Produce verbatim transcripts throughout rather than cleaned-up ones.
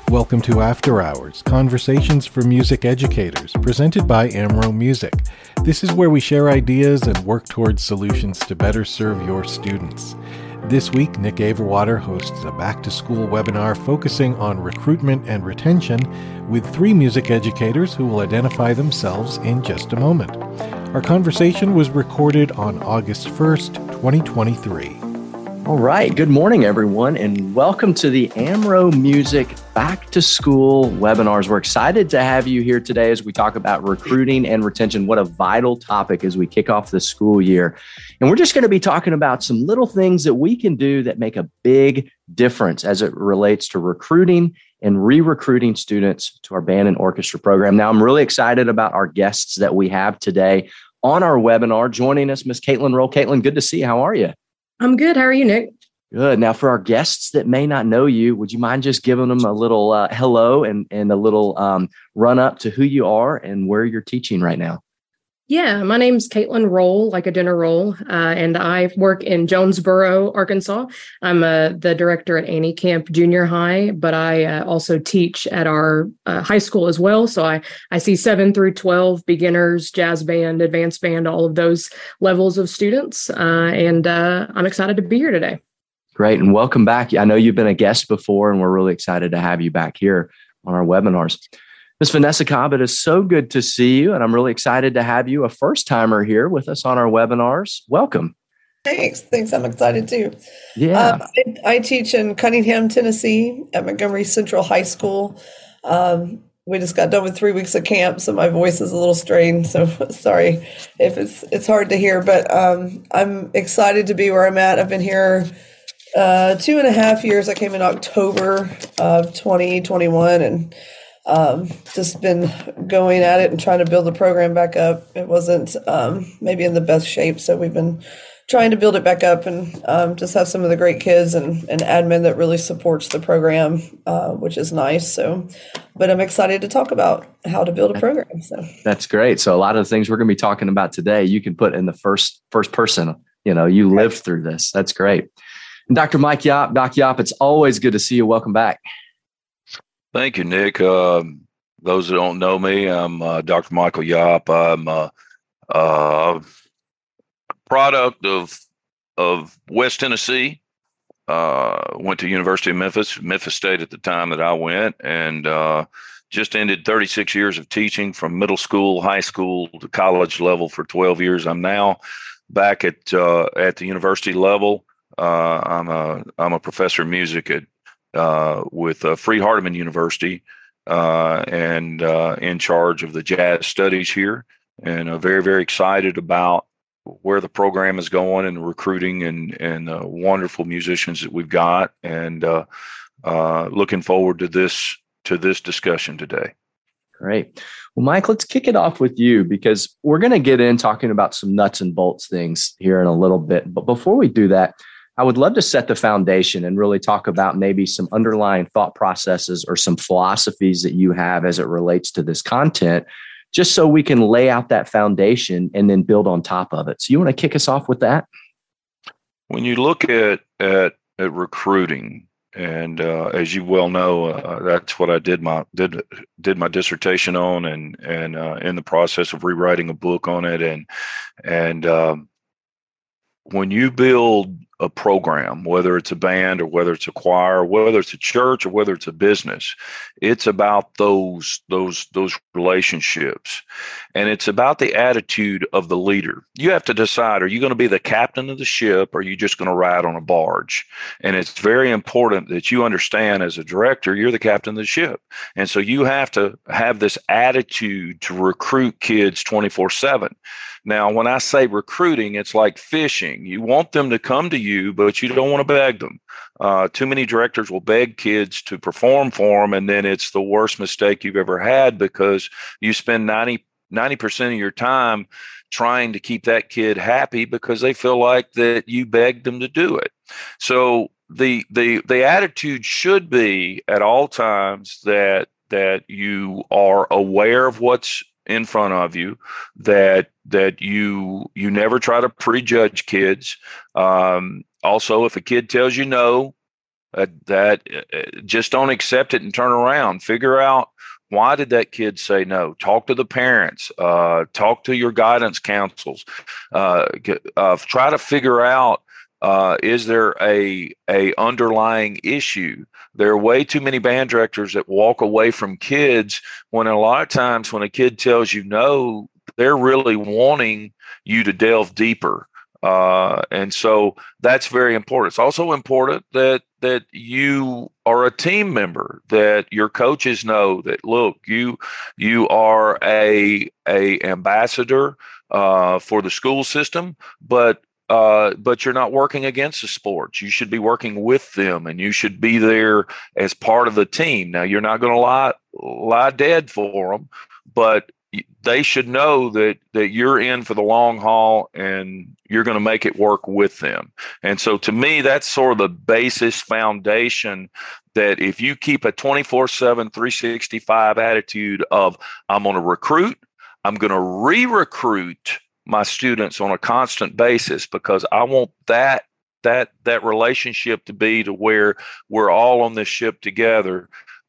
Welcome to After Hours, Conversations for Music Educators, presented by Amro Music. This is where we share ideas and work towards solutions to better serve your students. This week, Nick Averwater hosts a back-to-school webinar focusing on recruitment and retention with three music educators who will identify themselves in just a moment. Our conversation was recorded on August first, twenty twenty-three. All right. Good morning, everyone, and welcome to the Amro Music Back to School webinars. We're excited to have you here today as we talk about recruiting and retention. What a vital topic as we kick off the school year. And we're just going to be talking about some little things that we can do that make a big difference as it relates to recruiting and re-recruiting students to our band and orchestra program. Now, I'm really excited about our guests that we have today on our webinar. Joining us, Miss Caitlin Roll. Caitlin, good to see you. How are you? I'm good. How are you, Nick? Good. Now, for our guests that may not know you, would you mind just giving them a little uh, hello and, and a little um, run up to who you are and where you're teaching right now? Yeah, my name's Caitlin Roll, like a dinner roll, uh, and I work in Jonesboro, Arkansas. I'm uh, the director at Annie Camp Junior High, but I uh, also teach at our uh, high school as well. So I, I see seven through twelve beginners, jazz band, advanced band, all of those levels of students, uh, and uh, I'm excited to be here today. Great, and welcome back. I know you've been a guest before, and we're really excited to have you back here on our webinars. Miz Vanessa Cobb, it is so good to see you, and I'm really excited to have you, a first-timer here with us on our webinars. Welcome. Thanks. Thanks. I'm excited too. Yeah. Um, I, I teach in Cunningham, Tennessee at Montgomery Central High School. Um, we just got done with three weeks of camp, so my voice is a little strained. So sorry if it's it's hard to hear, but um, I'm excited to be where I'm at. I've been here uh, two and a half years. I came in October of twenty twenty-one, and Um, just been going at it and trying to build the program back up. It wasn't um, maybe in the best shape, so we've been trying to build it back up and um, just have some of the great kids and, and admin that really supports the program, uh, which is nice. So, but I'm excited to talk about how to build a program. So that's great. So a lot of the things we're going to be talking about today, you can put in the first first person. You know, you lived through this. That's great. And Doctor Mike Yop, Doc Yop, it's always good to see you. Welcome back. Thank you, Nick. Uh, those that don't know me, I'm uh, Doctor Michael Yop. I'm a, a product of of West Tennessee. Uh, went to University of Memphis, Memphis State at the time that I went, and uh, just ended thirty-six years of teaching from middle school, high school to college level for twelve years. I'm now back at uh, at the university level. Uh, I'm a I'm a professor of music at Uh, with uh, Free Hardeman University uh, and uh, in charge of the jazz studies here, and uh, very, very excited about where the program is going and the recruiting and and uh, wonderful musicians that we've got, and uh, uh, looking forward to this to this discussion today. Great. Well, Mike, let's kick it off with you because we're going to get in talking about some nuts and bolts things here in a little bit. But before we do that, I would love to set the foundation and really talk about maybe some underlying thought processes or some philosophies that you have as it relates to this content, just so we can lay out that foundation and then build on top of it. So you want to kick us off with that? When you look at at, at recruiting, and uh, as you well know, uh, that's what I did my did did my dissertation on, and and uh, in the process of rewriting a book on it, and and um, when you build a program, whether it's a band or whether it's a choir, whether it's a church or whether it's a business, it's about those those those relationships, and it's about the attitude of the leader. You have to decide: are you going to be the captain of the ship, or are you just going to ride on a barge? And it's very important that you understand, as a director, you're the captain of the ship, and so you have to have this attitude to recruit kids twenty-four seven. Now, when I say recruiting, it's like fishing. You want them to come to you, but you don't want to beg them. Uh, too many directors will beg kids to perform for them, and then it's the worst mistake you've ever had because you spend ninety percent of your time trying to keep that kid happy because they feel like that you begged them to do it. So the the the attitude should be at all times that that you are aware of what's in front of you, that that you you never try to prejudge kids. Um, also, if a kid tells you no, That, that uh, just don't accept it and turn around. Figure out, why did that kid say no? Talk to the parents. Uh, talk to your guidance councils. Uh, uh, try to figure out, uh, is there a a underlying issue? There are way too many band directors that walk away from kids when a lot of times when a kid tells you no, they're really wanting you to delve deeper. Uh, and so that's very important. It's also important that that you are a team member, that your coaches know that, look, you you are a a ambassador uh, for the school system, but uh, but you're not working against the sports. You should be working with them, and you should be there as part of the team. Now, you're not going to lie lie dead for them, but they should know that that you're in for the long haul and you're going to make it work with them. And so to me, that's sort of the basis foundation, that if you keep a twenty-four seven, three sixty-five attitude of, I'm going to recruit, I'm going to re-recruit my students on a constant basis, because I want that that that relationship to be to where we're all on this ship together.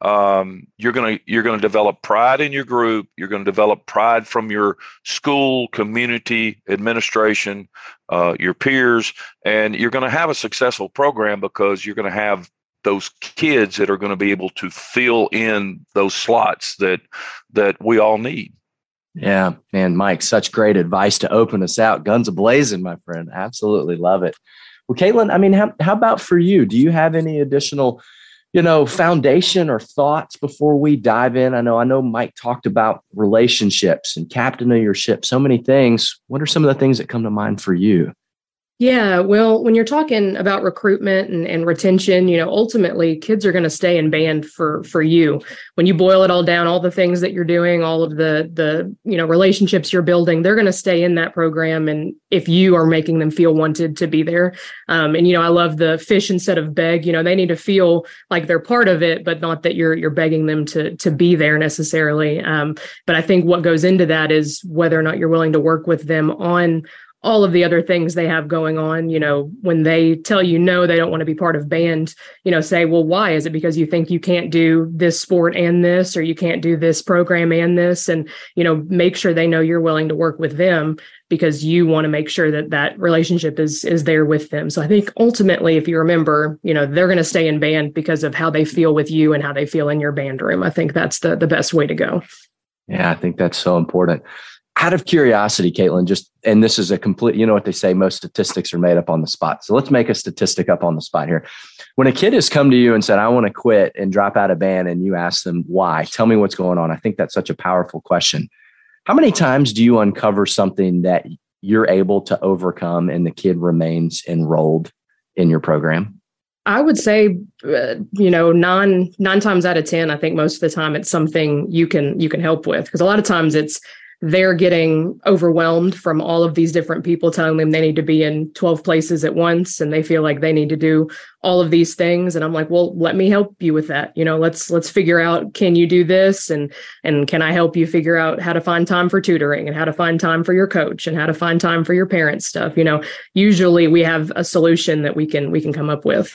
Um, you're going to, you're going to develop pride in your group. You're going to develop pride from your school, community, administration, uh, your peers, and you're going to have a successful program because you're going to have those kids that are going to be able to fill in those slots that, that we all need. Yeah, man, Mike, such great advice to open us out. Guns a-blazing, my friend. Absolutely love it. Well, Caitlin, I mean, how, how about for you? Do you have any additional you know, foundation or thoughts before we dive in? I know, I know Mike talked about relationships and captain of your ship, so many things. What are some of the things that come to mind for you? Yeah, well, when you're talking about recruitment and, and retention, you know, ultimately kids are going to stay in band for for you. When you boil it all down, all the things that you're doing, all of the the you know relationships you're building, they're going to stay in that program. And if you are making them feel wanted to be there, um, and you know, I love the fish instead of beg. You know, they need to feel like they're part of it, but not that you're you're begging them to to be there necessarily. Um, but I think what goes into that is whether or not you're willing to work with them on all of the other things they have going on. You know, when they tell you no, they don't want to be part of band, you know, say, well, why? Is it because you think you can't do this sport and this, or you can't do this program and this? And, you know, make sure they know you're willing to work with them, because you want to make sure that that relationship is is there with them. So I think ultimately, if you remember, you know, they're going to stay in band because of how they feel with you and how they feel in your band room. I think that's the the best way to go. Yeah, I think that's so important. Out of curiosity, Caitlin, just, and this is a complete, you know what they say, most statistics are made up on the spot. So let's make a statistic up on the spot here. When a kid has come to you and said, I want to quit and drop out of band, and you ask them why, tell me what's going on. I think that's such a powerful question. How many times do you uncover something that you're able to overcome and the kid remains enrolled in your program? I would say, uh, you know, nine, nine times out of ten, I think most of the time it's something you can, you can help with. Because a lot of times it's, they're getting overwhelmed from all of these different people telling them they need to be in twelve places at once, and they feel like they need to do all of these things. And I'm like, well, let me help you with that. You know, let's, let's figure out, can you do this? And, and can I help you figure out how to find time for tutoring, and how to find time for your coach, and how to find time for your parents' stuff? You know, usually we have a solution that we can, we can come up with.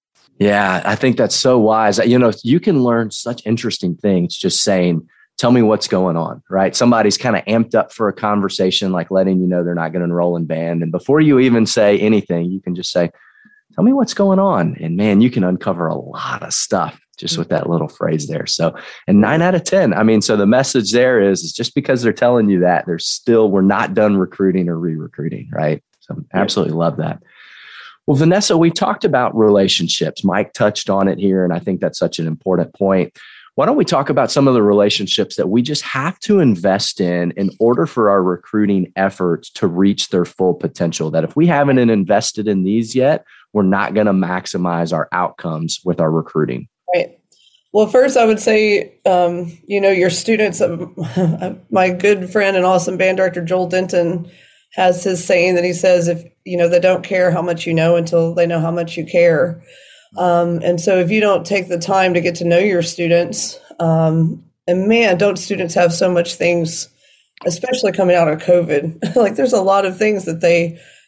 Yeah, I think that's so wise. You know, you can learn such interesting things just saying, tell me what's going on, right? Somebody's kind of amped up for a conversation, like letting you know they're not going to enroll in band. And before you even say anything, you can just say, tell me what's going on. And man, you can uncover a lot of stuff just with that little phrase there. So, and nine out of ten, I mean, so the message there is, is just because they're telling you that, they're still, we're not done recruiting or re-recruiting, right? So absolutely love that. Well, Vanessa, we talked about relationships. Mike touched on it here, and I think that's such an important point. Why don't we talk about some of the relationships that we just have to invest in in order for our recruiting efforts to reach their full potential? That if we haven't invested in these yet, we're not going to maximize our outcomes with our recruiting. Right. Well, first I would say, um, you know, your students, uh, my good friend and awesome band director, Joel Denton, has his saying that he says, if, you know, they don't care how much you know until they know how much you care. Um, and so if you don't take the time to get to know your students, um, and man, don't students have so much things, especially coming out of COVID, like there's a lot of things that they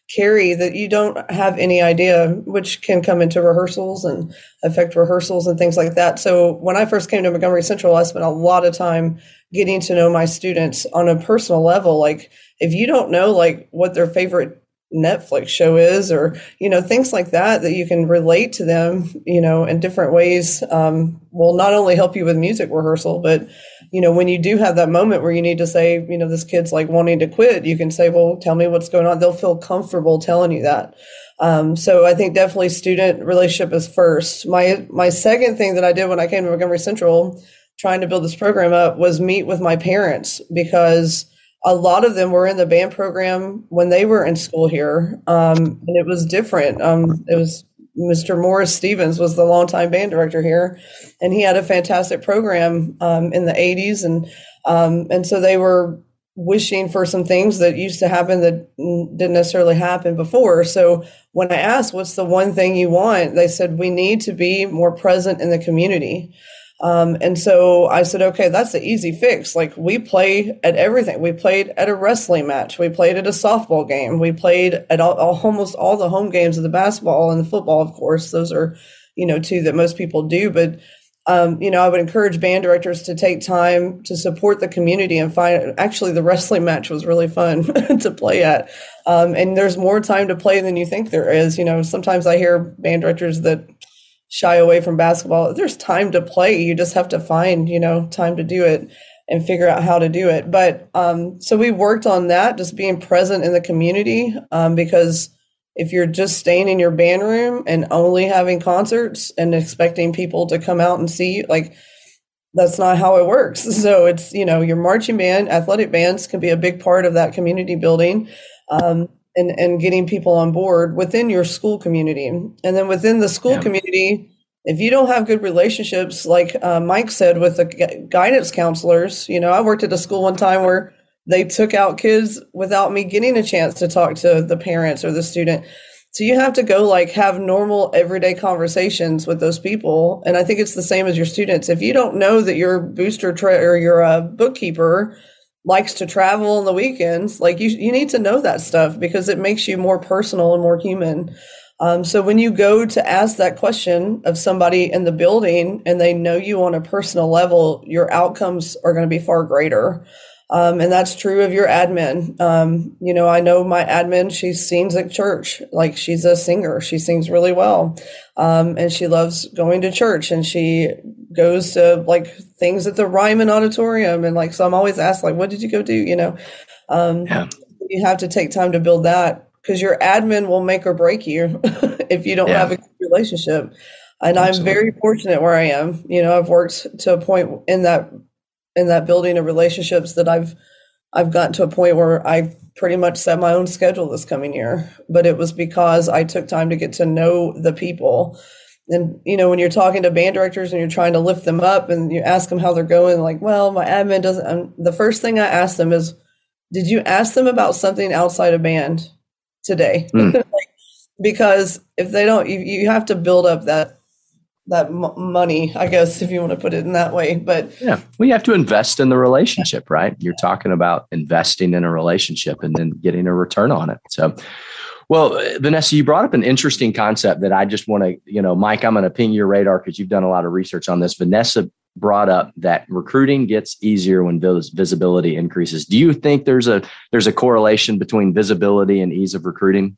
carry that you don't have any idea, which can come into rehearsals and affect rehearsals and things like that. So when I first came to Montgomery Central, I spent a lot of time getting to know my students on a personal level. Like if you don't know like what their favorite Netflix show is, or, you know, things like that, that you can relate to them, you know, in different ways, um, will not only help you with music rehearsal, but, you know, when you do have that moment where you need to say, you know, this kid's like wanting to quit, you can say, well, tell me what's going on. They'll feel comfortable telling you that. Um, so I think definitely student relationship is first. My, my second thing that I did when I came to Montgomery Central, trying to build this program up, was meet with my parents, because a lot of them were in the band program when they were in school here. Um, and it was different. Um, it was Mister Morris Stevens was the longtime band director here, and he had a fantastic program um, in the eighties. And um, and so they were wishing for some things that used to happen that didn't necessarily happen before. So when I asked, what's the one thing you want? They said, we need to be more present in the community. Um, and so I said, okay, that's the easy fix. Like we play at everything. We played at a wrestling match. We played at a softball game. We played at all, all, almost all the home games of the basketball and the football, of course. Those are, you know, two that most people do. But, um, you know, I would encourage band directors to take time to support the community and find, actually the wrestling match was really fun to play at. Um, and there's more time to play than you think there is. You know, sometimes I hear band directors that shy away from basketball. There's time to play. You just have to find, you know, time to do it and figure out how to do it. But um, so we worked on that, just being present in the community, um, because if you're just staying in your band room and only having concerts and expecting people to come out and see you, like that's not how it works. So it's, you know, your marching band, athletic bands can be a big part of that community building. Um, And, and getting people on board within your school community. And then within the school yeah. community, if you don't have good relationships, like uh, Mike said, with the gu- guidance counselors, you know, I worked at a school one time where they took out kids without me getting a chance to talk to the parents or the student. So you have to go like have normal everyday conversations with those people. And I think it's the same as your students. If you don't know that your booster tra- or your uh, bookkeeper likes to travel on the weekends, like you, you need to know that stuff because it makes you more personal and more human. Um, so when you go to ask that question of somebody in the building and they know you on a personal level, your outcomes are going to be far greater. Um, and that's true of your admin. Um, you know, I know my admin, she sings at church. Like she's a singer. She sings really well. Um, and she loves going to church, and she goes to like things at the Ryman Auditorium. And like, so I'm always asked, like, what did you go do? You know, um, yeah. You have to take time to build that, because your admin will make or break you if you don't yeah. have a good relationship. And Absolutely. I'm very fortunate where I am. You know, I've worked to a point in that in that building of relationships that I've I've gotten to a point where I pretty much set my own schedule this coming year. But it was because I took time to get to know the people. And, you know, when you're talking to band directors and you're trying to lift them up and you ask them how they're going, like, well, my admin doesn't. Um, the first thing I ask them is, did you ask them about something outside of band today? Mm. like, because if they don't, you, you have to build up that that m- money, I guess, if you want to put it in that way. But yeah, well, you have to invest in the relationship, right? You're talking about investing in a relationship and then getting a return on it. So, well, Vanessa, you brought up an interesting concept that I just want to, you know, Mike, I'm going to ping your radar because you've done a lot of research on this. Vanessa brought up that recruiting gets easier when vis- visibility increases. Do you think there's a there's a correlation between visibility and ease of recruiting?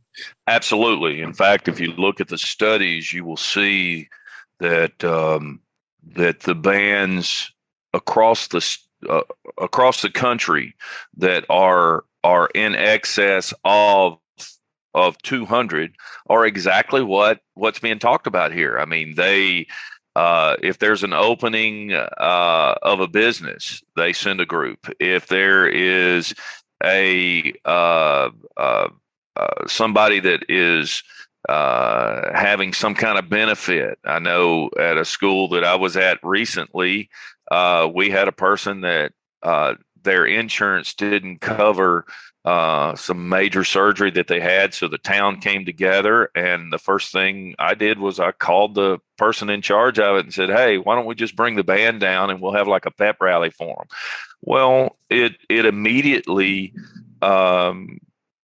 Absolutely. In fact, if you look at the studies, you will see that um, that the bands across the uh, across the country that are are in excess of of two hundred are exactly what what's being talked about here. I mean, they uh, if there's an opening uh, of a business, they send a group. If there is a uh, uh, Uh, somebody that is uh, having some kind of benefit. I know at a school that I was at recently, uh, we had a person that uh, their insurance didn't cover uh, some major surgery that they had. So the town came together, and the first thing I did was I called the person in charge of it and said, hey, why don't we just bring the band down and we'll have like a pep rally for them? Well, it, it immediately, um,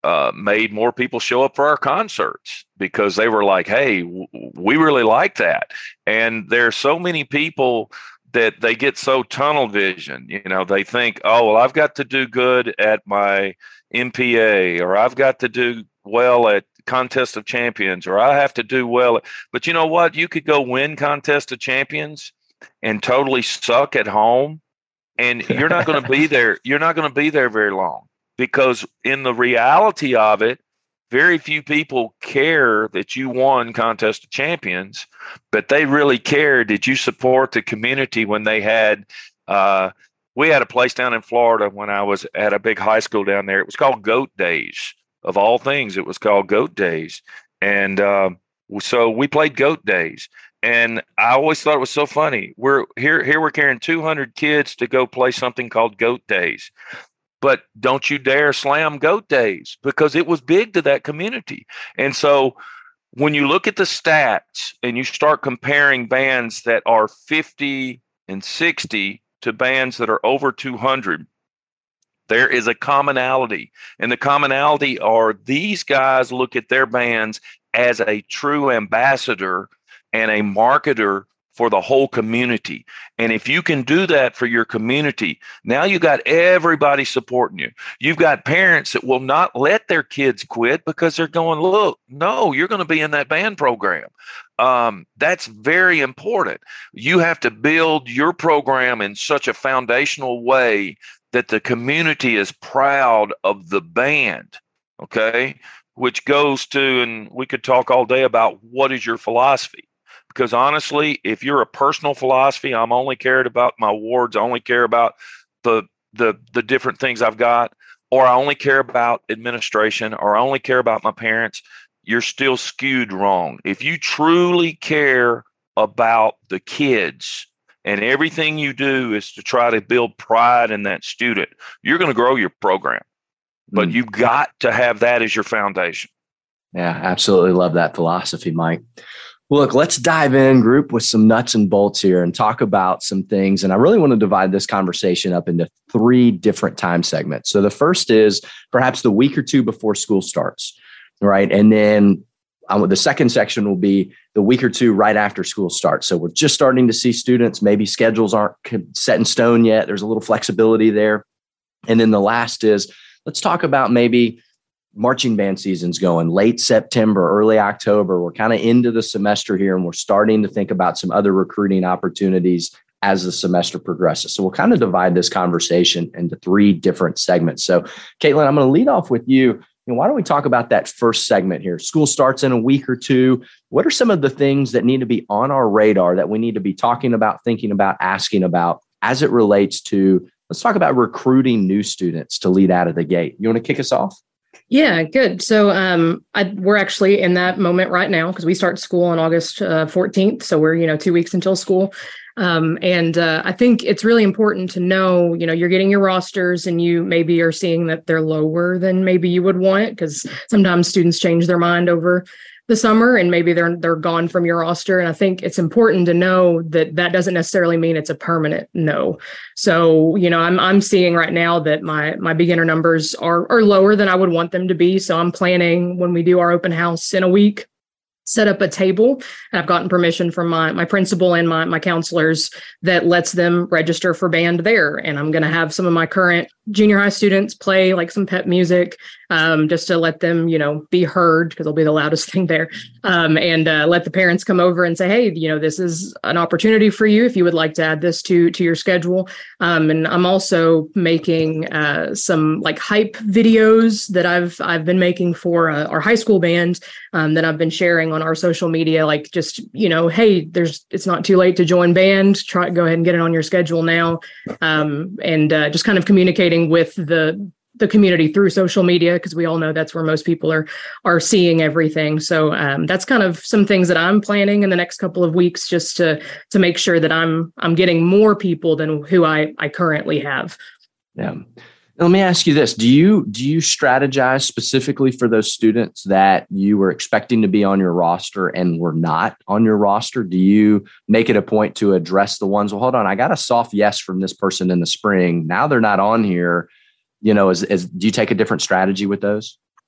uh, made more people show up for our concerts because they were like, hey, w- we really like that. And there are so many people that they get so tunnel vision. You know, they think, oh, well, I've got to do good at my M P A, or I've got to do well at Contest of Champions, or I have to do well. But you know what? You could go win Contest of Champions and totally suck at home, and you're not going to be there. You're not going to be there very long, because in the reality of it, very few people care that you won Contest of Champions, but they really care. Did you support the community when they had, uh, we had a place down in Florida when I was at a big high school down there. It was called Goat Days. Of all things, it was called Goat Days. And uh, so we played Goat Days. And I always thought it was so funny. We're here, here we're carrying two hundred kids to go play something called Goat Days. But don't you dare slam Goat Days, because it was big to that community. And so when you look at the stats and you start comparing bands that are fifty and sixty to bands that are over two hundred, there is a commonality. And the commonality are these guys look at their bands as a true ambassador and a marketer for the whole community. And if you can do that for your community, now you got everybody supporting you. You've got parents that will not let their kids quit because they're going, look, no, you're going to be in that band program. Um, that's very important. You have to build your program in such a foundational way that the community is proud of the band, okay? Which goes to, and we could talk all day about what is your philosophy. Because honestly, if you're a personal philosophy, I'm only cared about my awards, I only care about the the the different things I've got, or I only care about administration, or I only care about my parents, you're still skewed wrong. If you truly care about the kids and everything you do is to try to build pride in that student, you're going to grow your program. But mm. you've got to have that as your foundation. Yeah, absolutely love that philosophy, Mike. Well, look, let's dive in, group, with some nuts and bolts here and talk about some things. And I really want to divide this conversation up into three different time segments. So the first is perhaps the week or two before school starts, right? And then um, the second section will be the week or two right after school starts. So we're just starting to see students, maybe schedules aren't set in stone yet. There's a little flexibility there. And then the last is, let's talk about maybe marching band season's going late September, early October. We're kind of into the semester here, and we're starting to think about some other recruiting opportunities as the semester progresses. So we'll kind of divide this conversation into three different segments. So Caitlin, I'm going to lead off with you. You know, why don't we talk about that first segment here? School starts in a week or two. What are some of the things that need to be on our radar that we need to be talking about, thinking about, asking about as it relates to, let's talk about recruiting new students to lead out of the gate. You want to kick us off? Yeah, good. So um, I, we're actually in that moment right now because we start school on August uh, fourteenth. So we're, you know, two weeks until school. Um, and uh, I think it's really important to know, you know, you're getting your rosters and you maybe are seeing that they're lower than maybe you would want, because sometimes students change their mind over the summer and maybe they're they're gone from your roster. And I think it's important to know that that doesn't necessarily mean it's a permanent no. So, you know, I'm I'm seeing right now that my my beginner numbers are are lower than I would want them to be. So I'm planning, when we do our open house in a week, set up a table. And I've gotten permission from my my principal and my my counselors that lets them register for band there. And I'm going to have some of my current junior high students play like some pep music, um, just to let them, you know, be heard, because they'll be the loudest thing there. Um, and uh, let the parents come over and say, hey, you know, this is an opportunity for you if you would like to add this to to your schedule. Um, and I'm also making uh, some like hype videos that I've I've been making for uh, our high school band um, that I've been sharing on our social media. Like, just, you know, hey, there's it's not too late to join band. Try go ahead and get it on your schedule now, um, and uh, just kind of communicating with the the community through social media, because we all know that's where most people are are seeing everything. So um, that's kind of some things that I'm planning in the next couple of weeks, just to to make sure that I'm I'm getting more people than who I I currently have. Yeah. Let me ask you this. Do you do you strategize specifically for those students that you were expecting to be on your roster and were not on your roster? Do you make it a point to address the ones, well, hold on, I got a soft yes from this person in the spring. Now they're not on here. You know, is, is do you take a different strategy with those?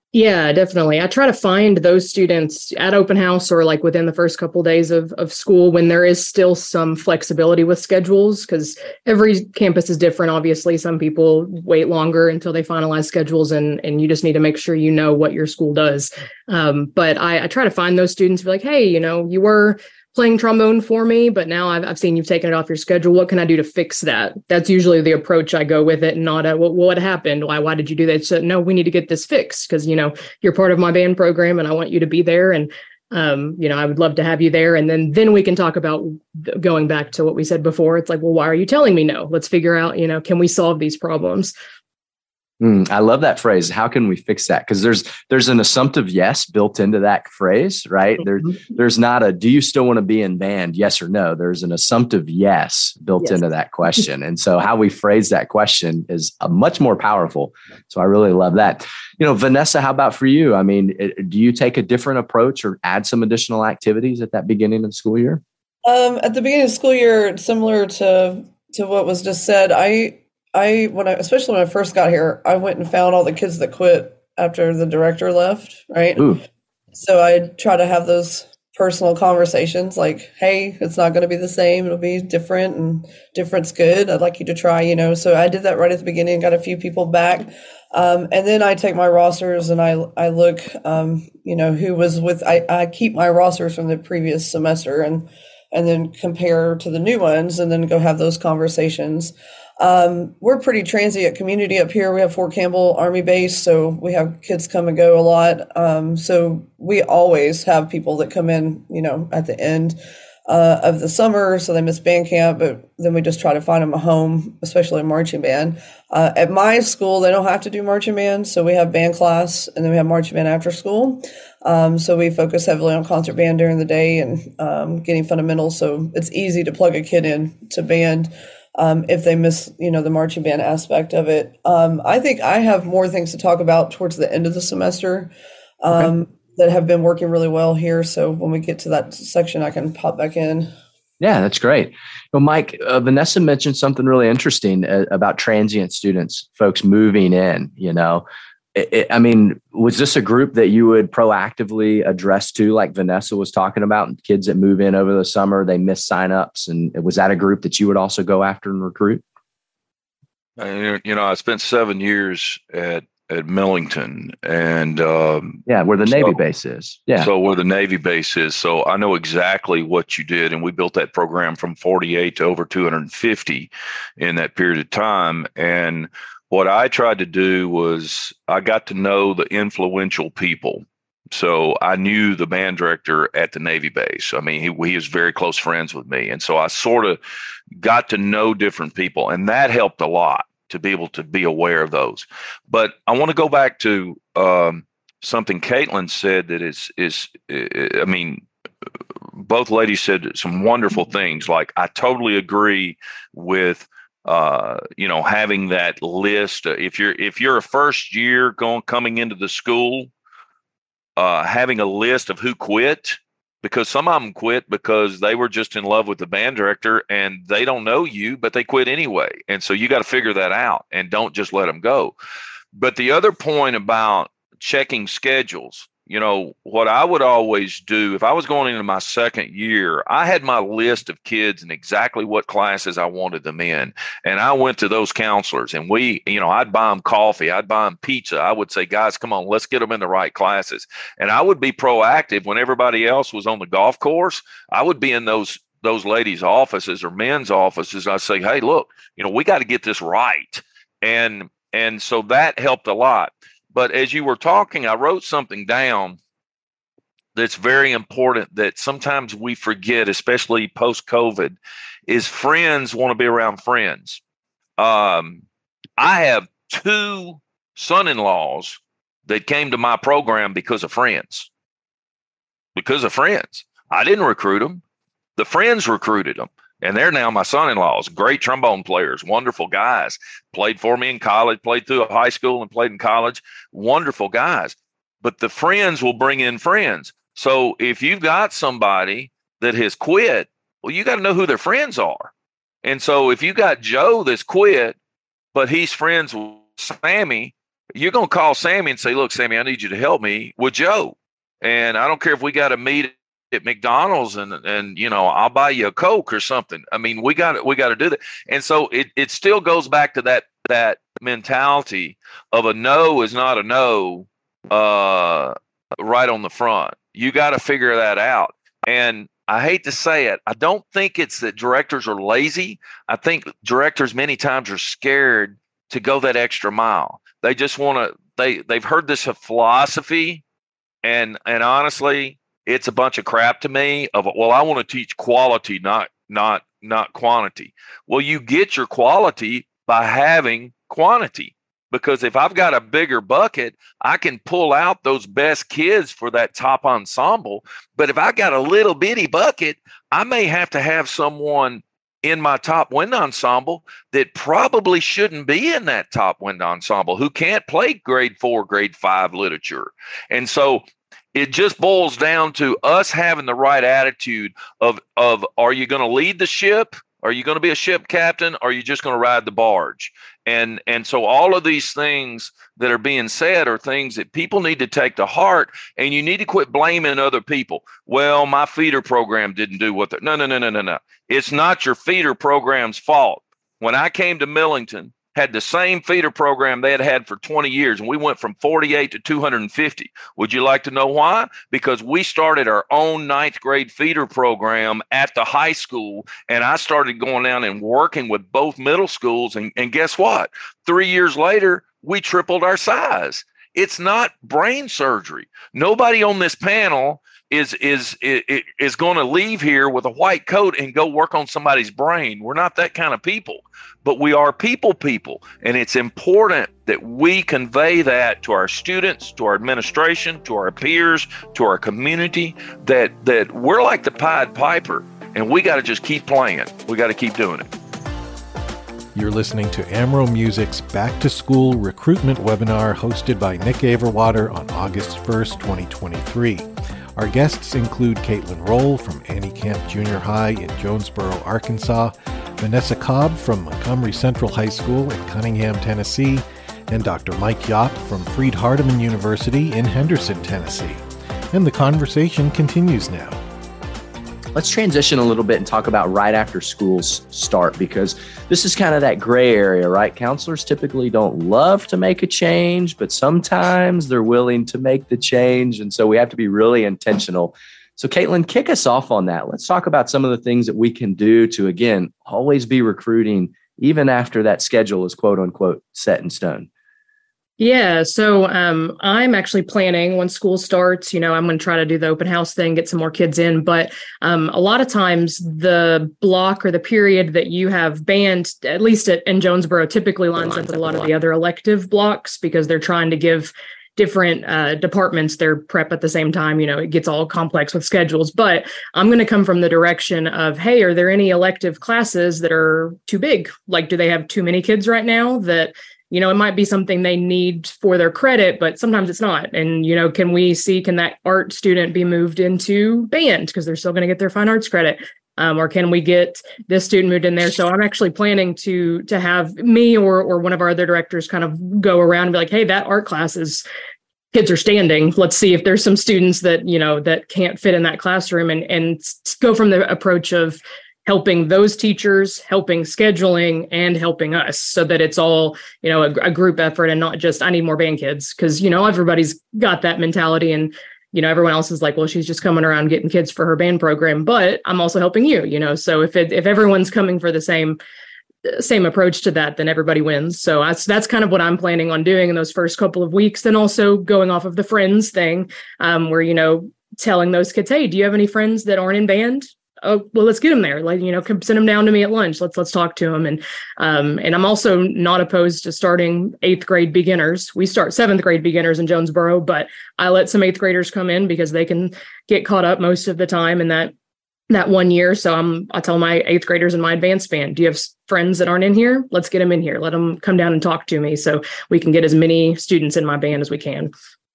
Yeah, definitely. I try to find those students at open house or like within the first couple of days of, of school when there is still some flexibility with schedules, because every campus is different. Obviously, some people wait longer until they finalize schedules, and, and you just need to make sure you know what your school does. Um, but I, I try to find those students, be like, hey, you know, you were playing trombone for me, but now I've, I've seen you've taken it off your schedule. What can I do to fix that? That's usually the approach I go with it, and not a, what, what happened? Why, why did you do that? So no, we need to get this fixed because, you know, you're part of my band program and I want you to be there. And, um, you know, I would love to have you there. And then, then we can talk about going back to what we said before. It's like, well, why are you telling me no? Let's figure out, you know, can we solve these problems? Mm, I love that phrase. How can we fix that? Because there's there's an assumptive yes built into that phrase, right? There, there's not a do you still want to be in band? Yes or no. There's an assumptive yes built yes. into that question. And so how we phrase that question is a much more powerful. So I really love that. You know, Vanessa, how about for you? I mean, it, do you take a different approach or add some additional activities at that beginning of the school year? Um, at the beginning of the school year, similar to to what was just said, I I, when I, especially when I first got here, I went and found all the kids that quit after the director left, right? Ooh. So I try to have those personal conversations like, hey, it's not going to be the same. It'll be different, and different's good. I'd like you to try, you know. So I did that right at the beginning, got a few people back. Um, and then I take my rosters and I, I look, um, you know, who was with, I, I keep my rosters from the previous semester and, and then compare to the new ones and then go have those conversations. Um, we're pretty transient community up here. We have Fort Campbell Army Base, so we have kids come and go a lot. Um, so we always have people that come in, you know, at the end uh, of the summer, so they miss band camp, but then we just try to find them a home, especially a marching band. Uh, at my school, they don't have to do marching band, so we have band class, and then we have marching band after school. Um, so we focus heavily on concert band during the day and um, getting fundamentals, so it's easy to plug a kid in to band. Um, if they miss, you know, the marching band aspect of it. Um, I think I have more things to talk about towards the end of the semester um, okay. that have been working really well here. So when we get to that section, I can pop back in. Yeah, that's great. Well, Mike, uh, Vanessa mentioned something really interesting uh, about transient students, folks moving in, you know. It, it, I mean, was this a group that you would proactively address to, like Vanessa was talking about, kids that move in over the summer, they miss signups, and was that a group that you would also go after and recruit? Uh, you know, I spent seven years at at Millington, and um, yeah, where the so, Navy base is. Yeah, so where the Navy base is. So I know exactly what you did, and we built that program from forty-eight to over two hundred fifty in that period of time, and what I tried to do was I got to know the influential people. So I knew the band director at the Navy base. I mean, he, he was very close friends with me. And so I sort of got to know different people, and that helped a lot to be able to be aware of those. But I want to go back to um, something Caitlin said that is, is, I mean, both ladies said some wonderful things. Like, I totally agree with uh, you know, having that list. Uh, if you're, if you're a first year going, coming into the school, uh, having a list of who quit, because some of them quit because they were just in love with the band director and they don't know you, but they quit anyway. And so you got to figure that out and don't just let them go. But the other point about checking schedules, you know, what I would always do if I was going into my second year, I had my list of kids and exactly what classes I wanted them in. And I went to those counselors and we, you know, I'd buy them coffee. I'd buy them pizza. I would say, guys, come on, let's get them in the right classes. And I would be proactive when everybody else was on the golf course. I would be in those those ladies' offices or men's offices. I'd say, hey, look, you know, we got to get this right. And and so that helped a lot. But as you were talking, I wrote something down that's very important that sometimes we forget, especially post-COVID, is friends want to be around friends. Um, I have two son-in-laws that came to my program because of friends. Because of friends. I didn't recruit them. The friends recruited them. And they're now my son-in-laws, great trombone players, wonderful guys, played for me in college, played through a high school and played in college, wonderful guys. But the friends will bring in friends. So if you've got somebody that has quit, well, you got to know who their friends are. And so if you got Joe that's quit, but he's friends with Sammy, you're going to call Sammy and say, look, Sammy, I need you to help me with Joe. And I don't care if we got to meet at McDonald's and, and, you know, I'll buy you a Coke or something. I mean, we got to, we got to do that. And so it, it still goes back to that, that mentality of a no is not a no, uh, right on the front. You got to figure that out. And I hate to say it, I don't think it's that directors are lazy. I think directors many times are scared to go that extra mile. They just want to, they, they've heard this philosophy, and, and honestly, it's a bunch of crap to me of, well, I want to teach quality, not, not, not quantity. Well, you get your quality by having quantity, because if I've got a bigger bucket, I can pull out those best kids for that top ensemble. But if I got a little bitty bucket, I may have to have someone in my top wind ensemble that probably shouldn't be in that top wind ensemble, who can't play grade four, grade five literature. And so it just boils down to us having the right attitude of, of, are you going to lead the ship? Are you going to be a ship captain? Or are you just going to ride the barge? And, and so all of these things that are being said are things that people need to take to heart, and you need to quit blaming other people. Well, my feeder program didn't do what they're, no, no, no, no, no, no. It's not your feeder program's fault. When I came to Millington, had the same feeder program they had had for twenty years, and we went from forty-eight to two hundred fifty. Would you like to know why? Because we started our own ninth grade feeder program at the high school, and I started going down and working with both middle schools, and, and guess what? Three years later, we tripled our size. It's not brain surgery. Nobody on this panel is is is, is going to leave here with a white coat and go work on somebody's brain. We're not that kind of people, but we are people people. And it's important that we convey that to our students, to our administration, to our peers, to our community, that, that we're like the Pied Piper, and we got to just keep playing. We got to keep doing it. You're listening to Amro Music's Back to School Recruitment Webinar, hosted by Nick Averwater on August first, twenty twenty-three. Our guests include Caitlin Roll from Annie Camp Junior High in Jonesboro, Arkansas, Vanessa Cobb from Montgomery Central High School in Cunningham, Tennessee, and Doctor Mike Yopp from Freed-Hardeman University in Henderson, Tennessee. And the conversation continues now. Let's transition a little bit and talk about right after schools start, because this is kind of that gray area, right? Counselors typically don't love to make a change, but sometimes they're willing to make the change. And so we have to be really intentional. So Caitlin, kick us off on that. Let's talk about some of the things that we can do to, again, always be recruiting, even after that schedule is quote unquote set in stone. Yeah. So um, I'm actually planning when school starts, you know, I'm going to try to do the open house thing, get some more kids in. But um, a lot of times the block or the period that you have banned, at least at, in Jonesboro, typically lines up with a lot of the other elective blocks, because they're trying to give different uh, departments their prep at the same time. You know, it gets all complex with schedules. But I'm going to come from the direction of, hey, are there any elective classes that are too big? Like, do they have too many kids right now that, you know, it might be something they need for their credit, but sometimes it's not. And, you know, can we see, can that art student be moved into band because they're still going to get their fine arts credit? Um, or can we get this student moved in there? So I'm actually planning to to have me or or one of our other directors kind of go around and be like, hey, that art class is, kids are standing. Let's see if there's some students that, you know, that can't fit in that classroom, and and go from the approach of helping those teachers, helping scheduling, and helping us, so that it's all, you know, a, a group effort and not just, I need more band kids. Because, you know, everybody's got that mentality, and, you know, everyone else is like, well, she's just coming around getting kids for her band program, but I'm also helping you, you know. So if it, if everyone's coming for the same same approach to that, then everybody wins. So that's that's kind of what I'm planning on doing in those first couple of weeks. Then also going off of the friends thing, um, where, you know, telling those kids, hey, do you have any friends that aren't in band? Oh, well, let's get them there. Like, you know, send them down to me at lunch. Let's let's talk to them. And um, and I'm also not opposed to starting eighth grade beginners. We start seventh grade beginners in Jonesboro, but I let some eighth graders come in because they can get caught up most of the time in that that one year. So I'm I tell my eighth graders in my advanced band, do you have friends that aren't in here? Let's get them in here. Let them come down and talk to me so we can get as many students in my band as we can.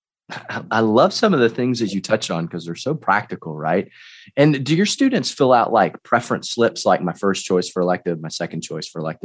I love some of the things that you touched on because they're so practical, right? And do your students fill out like preference slips, like my first choice for elective, my second choice for elective?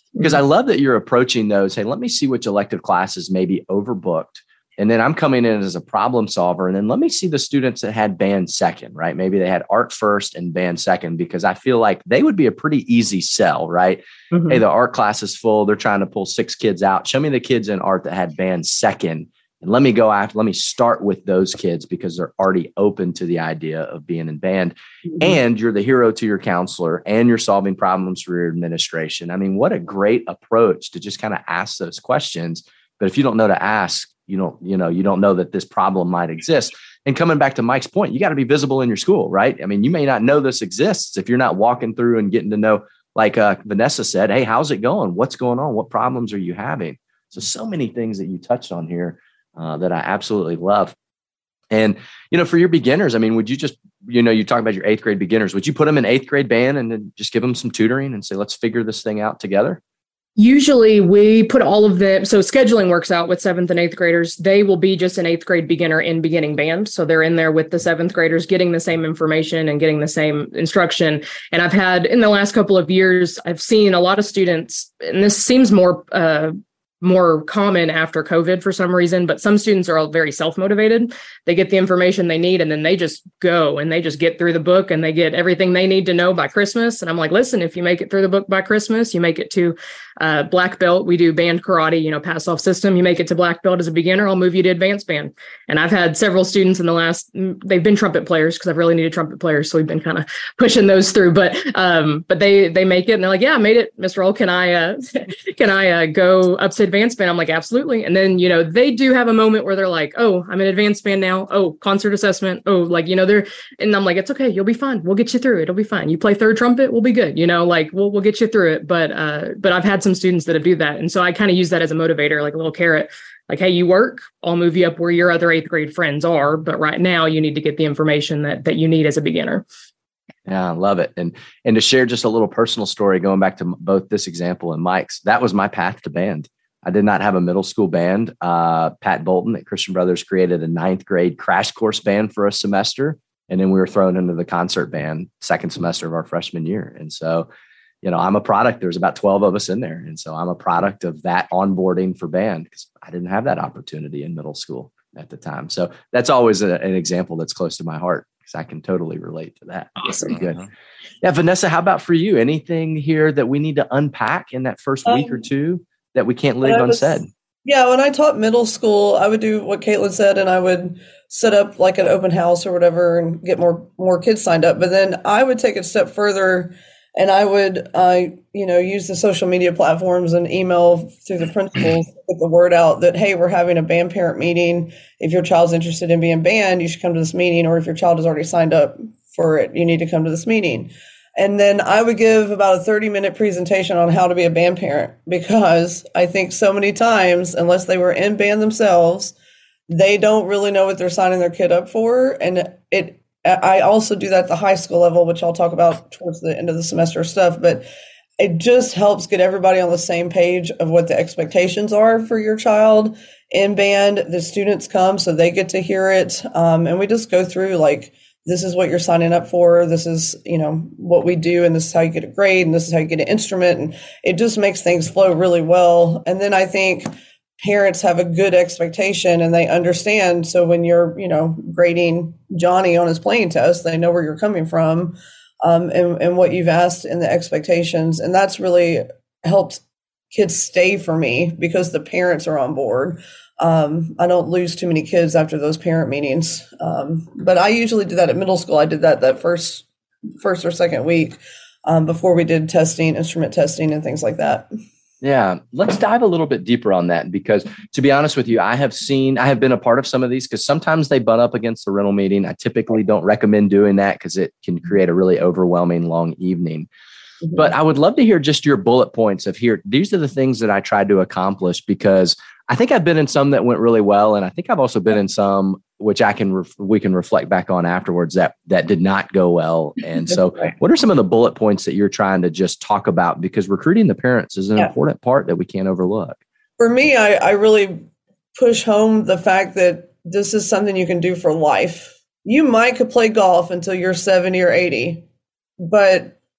Because I love that you're approaching those. Hey, let me see which elective classes may be overbooked. And then I'm coming in as a problem solver. And then let me see the students that had band second, right? Maybe they had art first and band second, because I feel like they would be a pretty easy sell, right? Mm-hmm. Hey, the art class is full. They're trying to pull six kids out. Show me the kids in art that had band second. And let me go after, let me start with those kids because they're already open to the idea of being in band. Mm-hmm. And you're the hero to your counselor and you're solving problems for your administration. I mean, what a great approach to just kind of ask those questions. But if you don't know to ask, you don't, you know, you don't know that this problem might exist. And coming back to Mike's point, you got to be visible in your school, right? I mean, you may not know this exists if you're not walking through and getting to know, like uh, Vanessa said, hey, how's it going? What's going on? What problems are you having? So, so many things that you touched on here uh, that I absolutely love. And, you know, for your beginners, I mean, would you just, you know, you talk about your eighth grade beginners, would you put them in eighth grade band and then just give them some tutoring and say, let's figure this thing out together? Usually we put all of them. So scheduling works out with seventh and eighth graders. They will be just an eighth grade beginner in beginning band. So they're in there with the seventh graders, getting the same information and getting the same instruction. And I've had in the last couple of years, I've seen a lot of students, and this seems more, uh, more common after COVID for some reason, but some students are all very self-motivated. They get the information they need and then they just go and they just get through the book and they get everything they need to know by Christmas. And I'm like, listen, if you make it through the book by Christmas, you make it to uh, black belt. We do band karate, you know, pass off system. You make it to black belt as a beginner, I'll move you to advanced band. And I've had several students in the last, they've been trumpet players because I've really needed trumpet players. So we've been kind of pushing those through, but, um, but they, they make it and they're like, yeah, I made it, Mister Roll. Can I, uh, can I uh, go up to advanced band? I'm like, absolutely. And then, you know, they do have a moment where they're like, oh, I'm in advanced band now. Oh, concert assessment. Oh, like, you know, they're, and I'm like, it's okay. You'll be fine. We'll get you through it. It'll be fine. You play third trumpet, we'll be good. You know, like we'll, we'll get you through it. But, uh, but I've had some students that have do that. And so I kind of use that as a motivator, like a little carrot, like, hey, you work, I'll move you up where your other eighth grade friends are. But right now you need to get the information that, that you need as a beginner. Yeah, I love it. And, and to share just a little personal story, going back to both this example and Mike's, that was my path to band. I did not have a middle school band. Uh, Pat Bolton at Christian Brothers created a ninth grade crash course band for a semester. And then we were thrown into the concert band second semester of our freshman year. And so, you know, I'm a product. There's about twelve of us in there. And so I'm a product of that onboarding for band because I didn't have that opportunity in middle school at the time. So that's always a, an example that's close to my heart because I can totally relate to that. Awesome. That's good. Yeah. Vanessa, how about for you? Anything here that we need to unpack in that first week um, or two that we can't leave was, unsaid? Yeah. When I taught middle school, I would do what Caitlin said, and I would set up like an open house or whatever and get more, more kids signed up. But then I would take it a step further and I would, uh, you know, use the social media platforms and email through the principals to get the word out that, hey, we're having a band parent meeting. If your child's interested in being band, you should come to this meeting. Or if your child has already signed up for it, you need to come to this meeting. And then I would give about a thirty minute presentation on how to be a band parent, because I think so many times, unless they were in band themselves, they don't really know what they're signing their kid up for. And it, I also do that at the high school level, which I'll talk about towards the end of the semester stuff, but it just helps get everybody on the same page of what the expectations are for your child in band. The students come, so they get to hear it. Um, and we just go through like, this is what you're signing up for. This is, you know, what we do. And this is how you get a grade. And this is how you get an instrument. And it just makes things flow really well. And then I think parents have a good expectation and they understand. So when you're, you know, grading Johnny on his playing test, they know where you're coming from, um, and, and what you've asked and the expectations. And that's really helped kids stay for me because the parents are on board. Um, I don't lose too many kids after those parent meetings. Um, but I usually do that at middle school. I did that that first, first or second week, um, before we did testing, instrument testing and things like that. Yeah, let's dive a little bit deeper on that, because to be honest with you, I have seen, I have been a part of some of these because sometimes they butt up against the rental meeting. I typically don't recommend doing that because it can create a really overwhelming long evening. Mm-hmm. But I would love to hear just your bullet points of here. These are the things that I tried to accomplish, because I think I've been in some that went really well. And I think I've also been in some which I can, ref- we can reflect back on afterwards that, that did not go well. And so what are some of the bullet points that you're trying to just talk about? Because recruiting the parents is an yeah. important part that we can't overlook. For me, I, I really push home the fact that this is something you can do for life. You might could play golf until you're seventy or eighty, but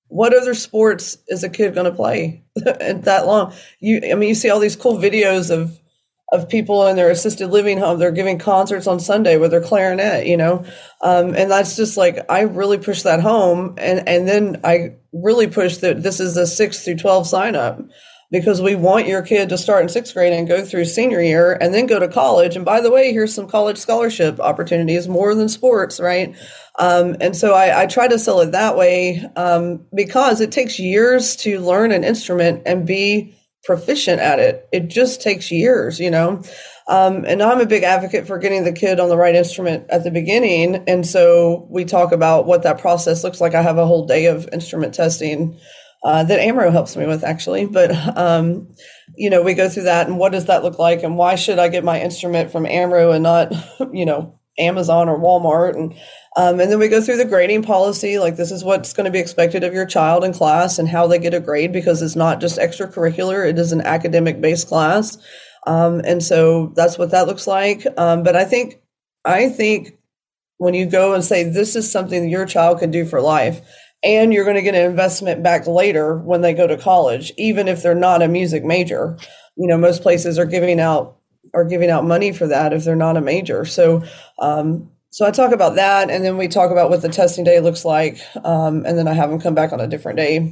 what other sports is a kid going to play at that long? You, I mean, you see all these cool videos of of people in their assisted living home. They're giving concerts on Sunday with their clarinet, you know, um, and that's just like, I really push that home, and and then I really push that this is a six through twelve sign up, because we want your kid to start in sixth grade and go through senior year and then go to college. And by the way, here's some college scholarship opportunities, more than sports, right? Um, and so I, I try to sell it that way, um, because it takes years to learn an instrument and be proficient at it. It just takes years, you know? Um, and I'm a big advocate for getting the kid on the right instrument at the beginning. And so we talk about what that process looks like. I have a whole day of instrument testing uh, that AMRO helps me with, actually. But, um, you know, we go through that, and what does that look like? And why should I get my instrument from AMRO and not, you know, Amazon or Walmart? And Um, and then we go through the grading policy, like this is what's going to be expected of your child in class and how they get a grade, because it's not just extracurricular, it is an academic-based class. Um, and so that's what that looks like. Um, but I think, I think when you go and say this is something that your child can do for life, and you're going to get an investment back later when they go to college, even if they're not a music major, you know, most places are giving out are giving out money for that if they're not a major. So, um, So I talk about that, and then we talk about what the testing day looks like, um, and then I have them come back on a different day.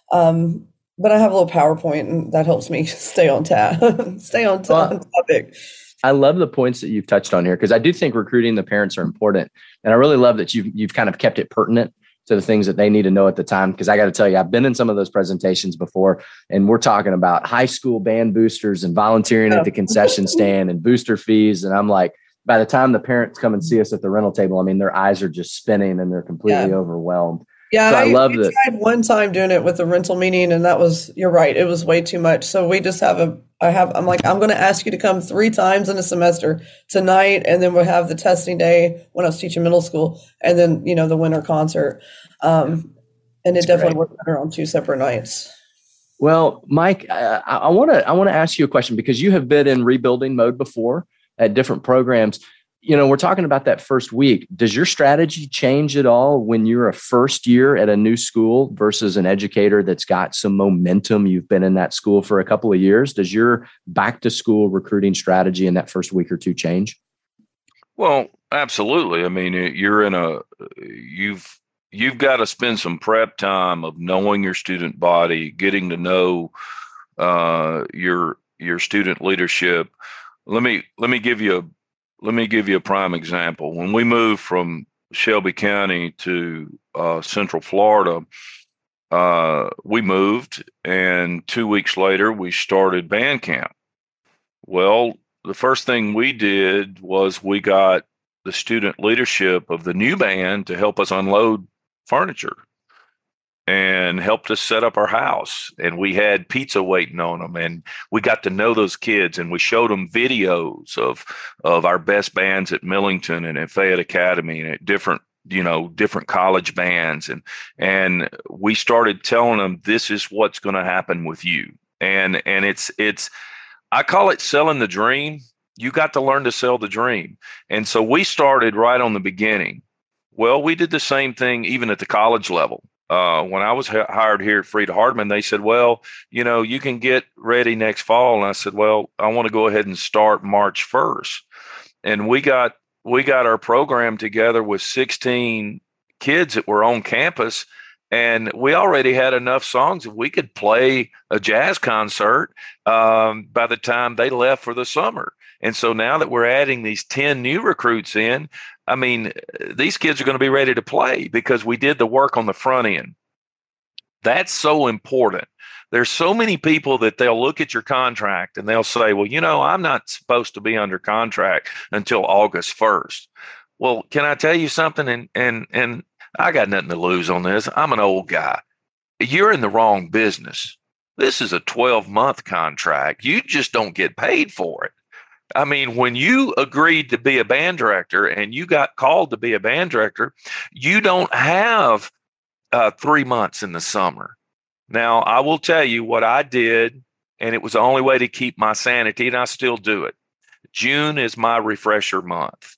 Um, but I have a little PowerPoint, and that helps me stay on tap, stay on, t- well, on topic. I love the points that you've touched on here, because I do think recruiting the parents are important, and I really love that you've you've kind of kept it pertinent to the things that they need to know at the time. Because I got to tell you, I've been in some of those presentations before, and we're talking about high school band boosters and volunteering at the concession stand and booster fees, and I'm like, by the time the parents come and see us at the rental table, I mean, their eyes are just spinning and they're completely yeah. overwhelmed. Yeah, so I, I love that. I tried one time doing it with the rental meeting, and that was, you're right, it was way too much. So we just have a, I have, I'm like, I'm going to ask you to come three times in a semester, tonight, and then we'll have the testing day when I was teaching middle school, and then, you know, the winter concert. Um, and it That's definitely great. Worked better on two separate nights. Well, Mike, I want to I want to ask you a question, because you have been in rebuilding mode before at different programs. You know, we're talking about that first week. Does your strategy change at all when you're a first year at a new school versus an educator that's got some momentum? You've been in that school for a couple of years. Does your back to school recruiting strategy in that first week or two change? Well, absolutely. I mean, you're in a, you've, you've got to spend some prep time of knowing your student body, getting to know uh, your, your student leadership. Let me, let me give you a, Let me give you a prime example. When we moved from Shelby County to uh, Central Florida, uh, we moved, and two weeks later, we started band camp. Well, the first thing we did was we got the student leadership of the new band to help us unload furniture and helped us set up our house. And we had pizza waiting on them, and we got to know those kids, and we showed them videos of, of our best bands at Millington and at Fayette Academy and at different, you know, different college bands. And, and we started telling them, this is what's going to happen with you. And, and it's, it's, I call it selling the dream. You got to learn to sell the dream. And so we started right on the beginning. Well, we did the same thing even at the college level. Uh, when I was h- hired here at Frieda Hardman, they said, well, you know, you can get ready next fall. And I said, well, I want to go ahead and start March first. And we got, we got our program together with sixteen kids that were on campus. And we already had enough songs that we could play a jazz concert um, by the time they left for the summer. And so now that we're adding these ten new recruits in, I mean, these kids are going to be ready to play because we did the work on the front end. That's so important. There's so many people that they'll look at your contract and they'll say, well, you know, I'm not supposed to be under contract until August first. Well, can I tell you something? And, and, and I got nothing to lose on this. I'm an old guy. You're in the wrong business. This is a twelve month contract. You just don't get paid for it. I mean, when you agreed to be a band director and you got called to be a band director, you don't have uh, three months in the summer. Now, I will tell you what I did, and it was the only way to keep my sanity, and I still do it. June is my refresher month.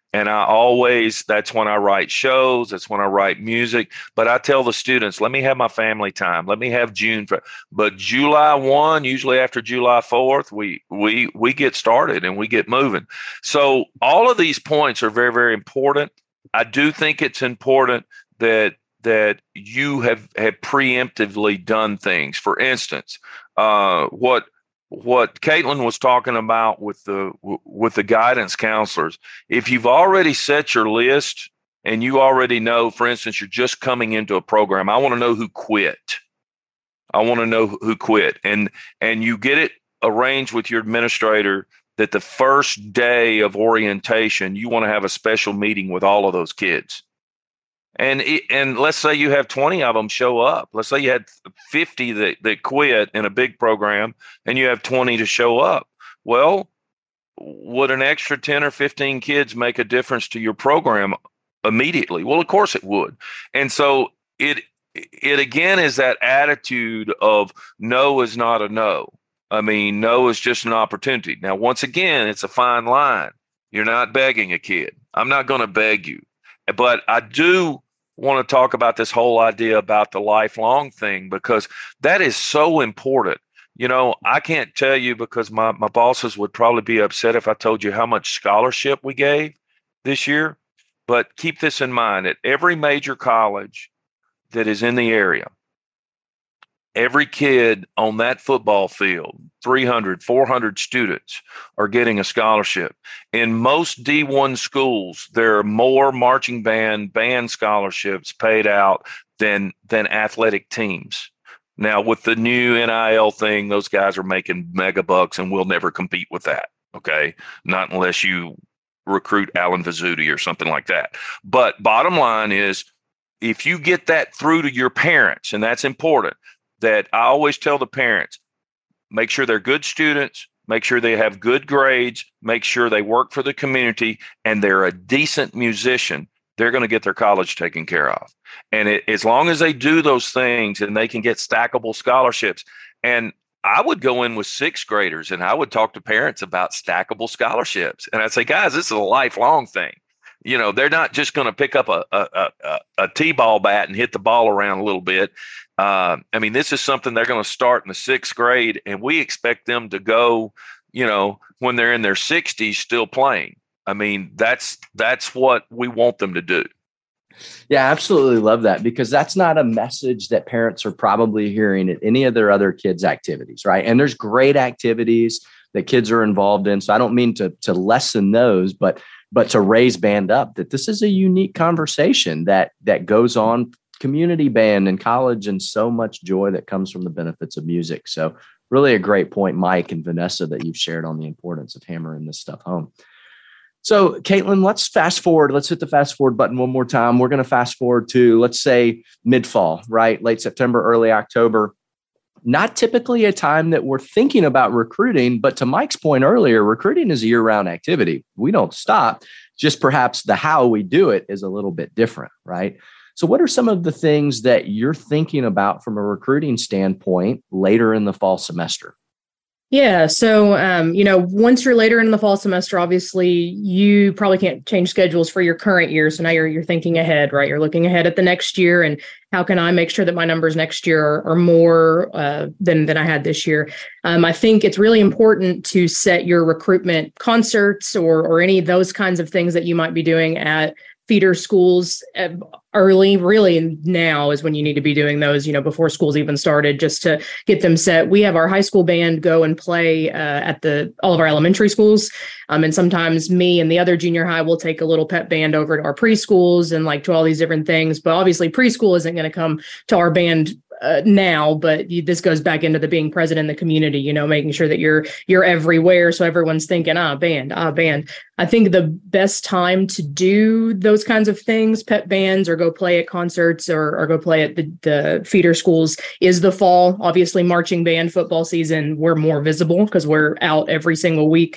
And I always, that's when I write shows, that's when I write music. But I tell the students, let me have my family time. Let me have June. For, but July first, usually after July fourth, we, we, we get started and we get moving. So all of these points are very, very important. I do think it's important that that you have, have preemptively done things. For instance, uh, what what Caitlin was talking about with the with the guidance counselors, if you've already set your list and you already know, for instance, you're just coming into a program, I want to know who quit. I want to know who quit. And and you get it arranged with your administrator that the first day of orientation, you want to have a special meeting with all of those kids. And it, and let's say you have twenty of them show up. Let's say you had fifty that, that quit in a big program and you have twenty to show up. Well, would an extra ten or fifteen kids make a difference to your program immediately? Well, of course it would. And so it it again is that attitude of no is not a no. I mean, no is just an opportunity. Now, once again, it's a fine line. You're not begging a kid. I'm not going to beg you. But I do want to talk about this whole idea about the lifelong thing, because that is so important. You know, I can't tell you, because my, my bosses would probably be upset if I told you how much scholarship we gave this year. But keep this in mind, at every major college that is in the area, every kid on that football field, three hundred, four hundred students are getting a scholarship. In most D one schools, there are more marching band, band scholarships paid out than, than athletic teams. Now, with the new N I L thing, those guys are making mega bucks, and we'll never compete with that. Okay. Not unless you recruit Alan Vizzuti or something like that. But bottom line is, if you get that through to your parents, and that's important, that I always tell the parents, make sure they're good students, make sure they have good grades, make sure they work for the community, and they're a decent musician, they're going to get their college taken care of. And it, as long as they do those things and they can get stackable scholarships. And I would go in with sixth graders and I would talk to parents about stackable scholarships. And I'd say, guys, this is a lifelong thing. You know, they're not just going to pick up a, a, a, a T-ball bat and hit the ball around a little bit. Uh, I mean, this is something they're going to start in the sixth grade, and we expect them to go, you know, when they're in their sixties still playing. I mean, that's that's what we want them to do. Yeah, absolutely love that, because that's not a message that parents are probably hearing at any of their other kids' activities, right? And there's great activities that kids are involved in. So I don't mean to to lessen those, but but to raise band up, that this is a unique conversation that that goes on community band in college, and so much joy that comes from the benefits of music. So really a great point, Mike and Vanessa, that you've shared on the importance of hammering this stuff home. So Caitlin, let's fast forward. Let's hit the fast forward button one more time. We're going to fast forward to, let's say, mid-fall, right? Late September, early October. Not typically a time that we're thinking about recruiting, but to Mike's point earlier, recruiting is a year-round activity. We don't stop, just perhaps the how we do it is a little bit different, right? So what are some of the things that you're thinking about from a recruiting standpoint later in the fall semester? Yeah. So, um, you know, once you're later in the fall semester, obviously you probably can't change schedules for your current year. So now you're you're thinking ahead, right? You're looking ahead at the next year, and how can I make sure that my numbers next year are, are more uh, than than I had this year? Um, I think it's really important to set your recruitment concerts or or any of those kinds of things that you might be doing at feeder schools early. Really now is when you need to be doing those, you know, before school's even started, just to get them set. We have our high school band go and play uh, at the all of our elementary schools. Um, and sometimes me and the other junior high will take a little pep band over to our preschools and like to all these different things. But obviously preschool isn't going to come to our band Uh, now, but you, this goes back into the being present in the community, you know, making sure that you're you're everywhere. So everyone's thinking, ah, band, ah, band. I think the best time to do those kinds of things, pep bands, or go play at concerts or, or go play at the, the feeder schools, is the fall. Obviously, marching band football season, we're more visible because we're out every single week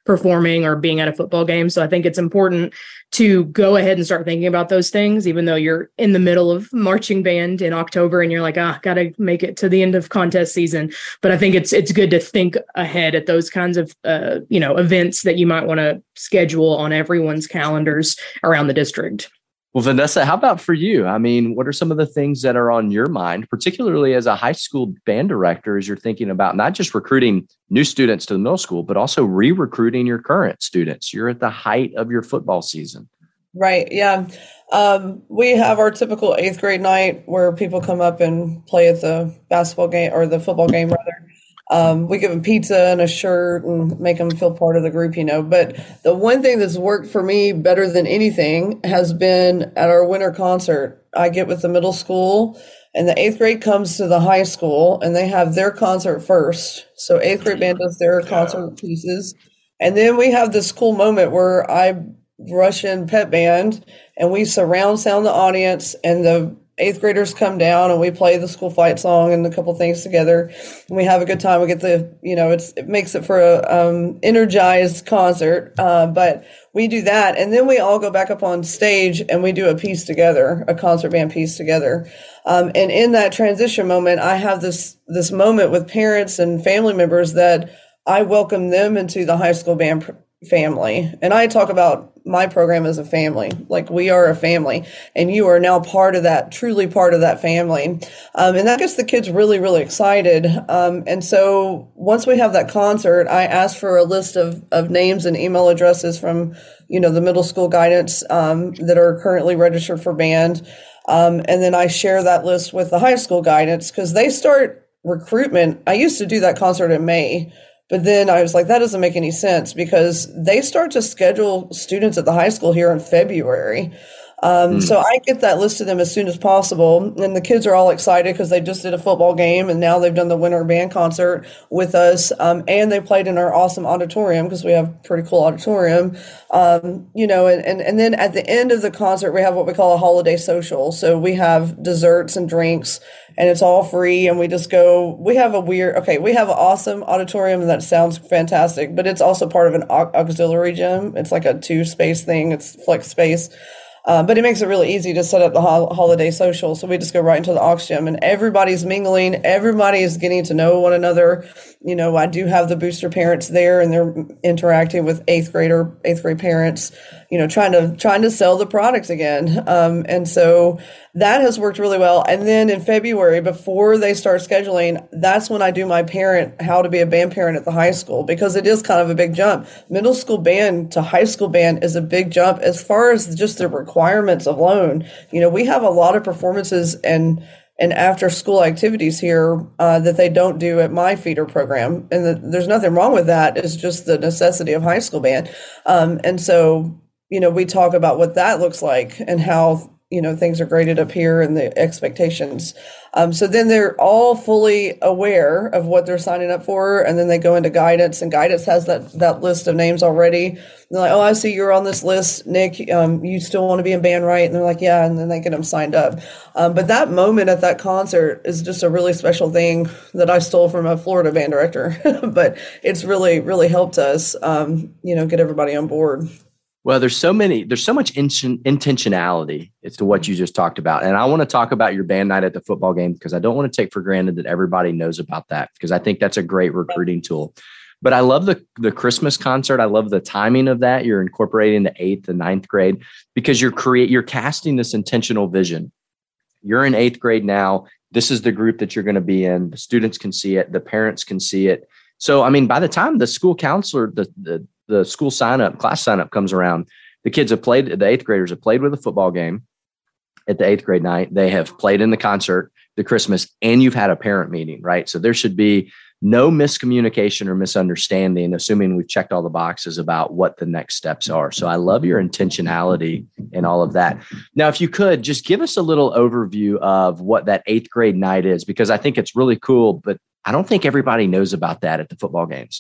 performing or being at a football game. So I think it's important to go ahead and start thinking about those things, even though you're in the middle of marching band in October and you're like, ah, got to make it to the end of contest season. But I think it's it's good to think ahead at those kinds of, uh, you know, events that you might want to schedule on everyone's calendars around the district. Well, Vanessa, how about for you? I mean, what are some of the things that are on your mind, particularly as a high school band director, as you're thinking about not just recruiting new students to the middle school, but also re-recruiting your current students? You're at the height of your football season. Right. Yeah. Um, we have our typical eighth grade night where people come up and play at the basketball game or the football game, rather. Um, we give them pizza and a shirt and make them feel part of the group, you know. But the one thing that's worked for me better than anything has been at our winter concert. I get with the middle school and the eighth grade comes to the high school and they have their concert first. So eighth grade band does their concert pieces. And then we have this cool moment where I rush in pep band and we surround sound the audience and the eighth graders come down and we play the school fight song and a couple things together and we have a good time. We get the, you know, it's, it makes it for a um, energized concert. Uh, but we do that. And then we all go back up on stage and we do a piece together, a concert band piece together. Um, and in that transition moment, I have this, this moment with parents and family members that I welcome them into the high school band pr- family. And I talk about my program as a family, like we are a family and you are now part of that, truly part of that family. Um, and that gets the kids really, really excited. Um, and so once we have that concert, I ask for a list of, of names and email addresses from, you know, the middle school guidance um, that are currently registered for band. Um, and then I share that list with the high school guidance because they start recruitment. I used to do that concert in May. But then I was like, that doesn't make any sense because they start to schedule students at the high school here in February. Um, mm. So I get that list to them as soon as possible. And the kids are all excited because they just did a football game and now they've done the winter band concert with us. Um, and they played in our awesome auditorium because we have a pretty cool auditorium. Um, you know, and, and, and then at the end of the concert, we have what we call a holiday social. So we have desserts and drinks and it's all free. And we just go, we have a weird, okay, we have an awesome auditorium and that sounds fantastic, but it's also part of an au- auxiliary gym. It's like a two space thing. It's flex space. Uh, but it makes it really easy to set up the ho- holiday social. So we just go right into the aux gym and everybody's mingling. Everybody is getting to know one another. You know, I do have the booster parents there and they're interacting with eighth grader, eighth grade parents, you know, trying to, trying to sell the product again. Um, and so that has worked really well. And then in February, before they start scheduling, that's when I do my parent, how to be a band parent at the high school, because it is kind of a big jump. Middle school band to high school band is a big jump as far as just the requirements alone. You know, we have a lot of performances and and after school activities here uh, that they don't do at my feeder program. And the, there's nothing wrong with that. It's just the necessity of high school band. Um, and so, you know, we talk about what that looks like and how, you know, things are graded up here and the expectations. Um, so then they're all fully aware of what they're signing up for. And then they go into guidance and guidance has that, that list of names already. And they're like, oh, I see you're on this list, Nick. Um, you still want to be in band, right? And they're like, yeah. And then they get them signed up. Um, but that moment at that concert is just a really special thing that I stole from a Florida band director. But it's really, really helped us, um, you know, get everybody on board. Well, there's so many, there's so much in- intentionality as to what you just talked about. And I want to talk about your band night at the football game because I don't want to take for granted that everybody knows about that because I think that's a great recruiting tool. But I love the, the Christmas concert. I love the timing of that. You're incorporating the eighth and ninth grade because you're create, you're casting this intentional vision. You're in eighth grade now. This is the group that you're going to be in. The students can see it. The parents can see it. So, I mean, by the time the school counselor, the, the, the school sign up, class sign up comes around, the kids have played, the eighth graders have played with a football game at the eighth grade night. They have played in the concert, the Christmas, and you've had a parent meeting, right? So there should be no miscommunication or misunderstanding, assuming we've checked all the boxes about what the next steps are. So I love your intentionality in all of that. Now, if you could just give us a little overview of what that eighth grade night is, because I think it's really cool, but I don't think everybody knows about that at the football games.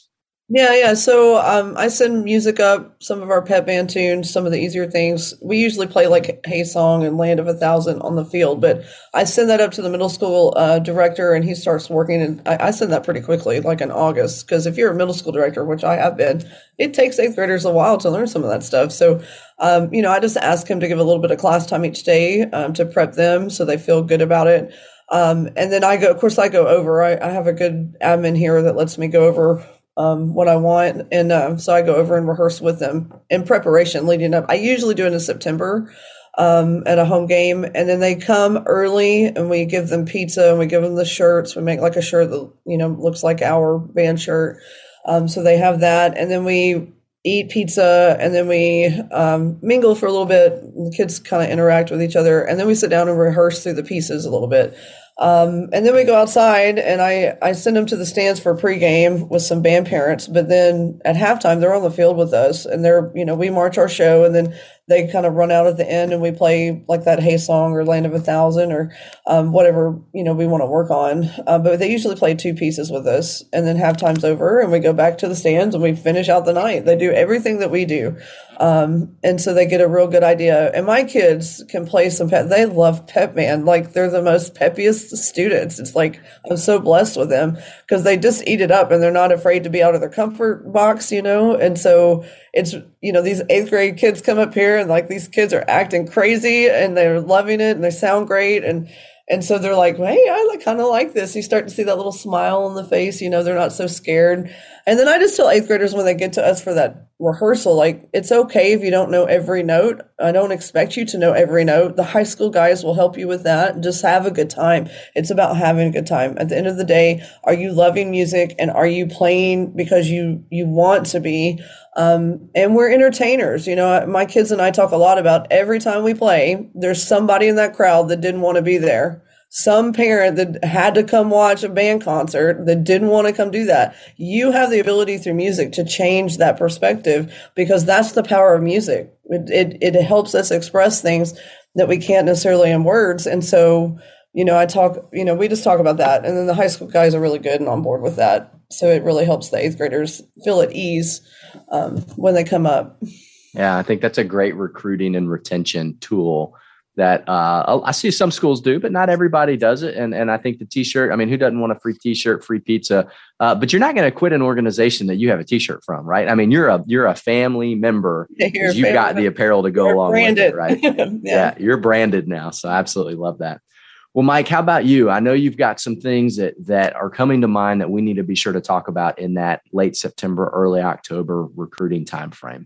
Yeah, yeah. So um, I send music up, some of our pep band tunes, some of the easier things. We usually play like Hey Song and Land of a Thousand on the field, but I send that up to the middle school uh, director and he starts working. And I, I send that pretty quickly, like in August, because if you're a middle school director, which I have been, it takes eighth graders a while to learn some of that stuff. So, um, you know, I just ask him to give a little bit of class time each day um, to prep them so they feel good about it. Um, and then I go, of course, I go over. I, I have a good admin here that lets me go over um, what I want. And uh, so I go over and rehearse with them in preparation leading up. I usually do it in September um, at a home game. And then they come early and we give them pizza and we give them the shirts. We make like a shirt that, you know, looks like our band shirt. Um, so they have that. And then we eat pizza and then we um, mingle for a little bit. The kids kind of interact with each other. And then we sit down and rehearse through the pieces a little bit. Um, and then we go outside and I, I send them to the stands for pregame with some band parents. But then at halftime, they're on the field with us and they're, you know, we march our show and then they kind of run out at the end and we play like that Hey Song or Land of a Thousand or um, whatever, you know, we want to work on. Uh, but they usually play two pieces with us and then halftime's over and we go back to the stands and we finish out the night. They do everything that we do. Um, and so they get a real good idea. And my kids can play some pep. They love pep band. Like they're the most peppiest students. It's like, I'm so blessed with them because they just eat it up and they're not afraid to be out of their comfort box, you know? And so it's, you know, these eighth grade kids come up here and like these kids are acting crazy and they're loving it and they sound great. And, and so they're like, hey, I kind of like this. You start to see that little smile on the face, you know, they're not so scared. And then I just tell eighth graders when they get to us for that rehearsal, like, it's okay if you don't know every note. I don't expect you to know every note. The high school guys will help you with that. Just have a good time. It's about having a good time. At the end of the day, are you loving music and are you playing because you, you want to be? Um, and we're entertainers. You know, my kids and I talk a lot about every time we play, there's somebody in that crowd that didn't want to be there. Some parent that had to come watch a band concert that didn't want to come do that. You have the ability through music to change that perspective because that's the power of music. It, it, it helps us express things that we can't necessarily in words. And so, you know, I talk, you know, we just talk about that. And then the high school guys are really good and on board with that. So it really helps the eighth graders feel at ease um, when they come up. Yeah, I think that's a great recruiting and retention tool that uh, I see some schools do, but not everybody does it. And and I think the t-shirt, I mean, who doesn't want a free t-shirt, free pizza? Uh, but you're not going to quit an organization that you have a t-shirt from, right? I mean, you're a you're a family member. Yeah, you've got the apparel to go you're along branded. With it, right? yeah. yeah, you're branded now. So I absolutely love that. Well, Mike, how about you? I know you've got some things that that are coming to mind that we need to be sure to talk about in that late September, early October recruiting timeframe.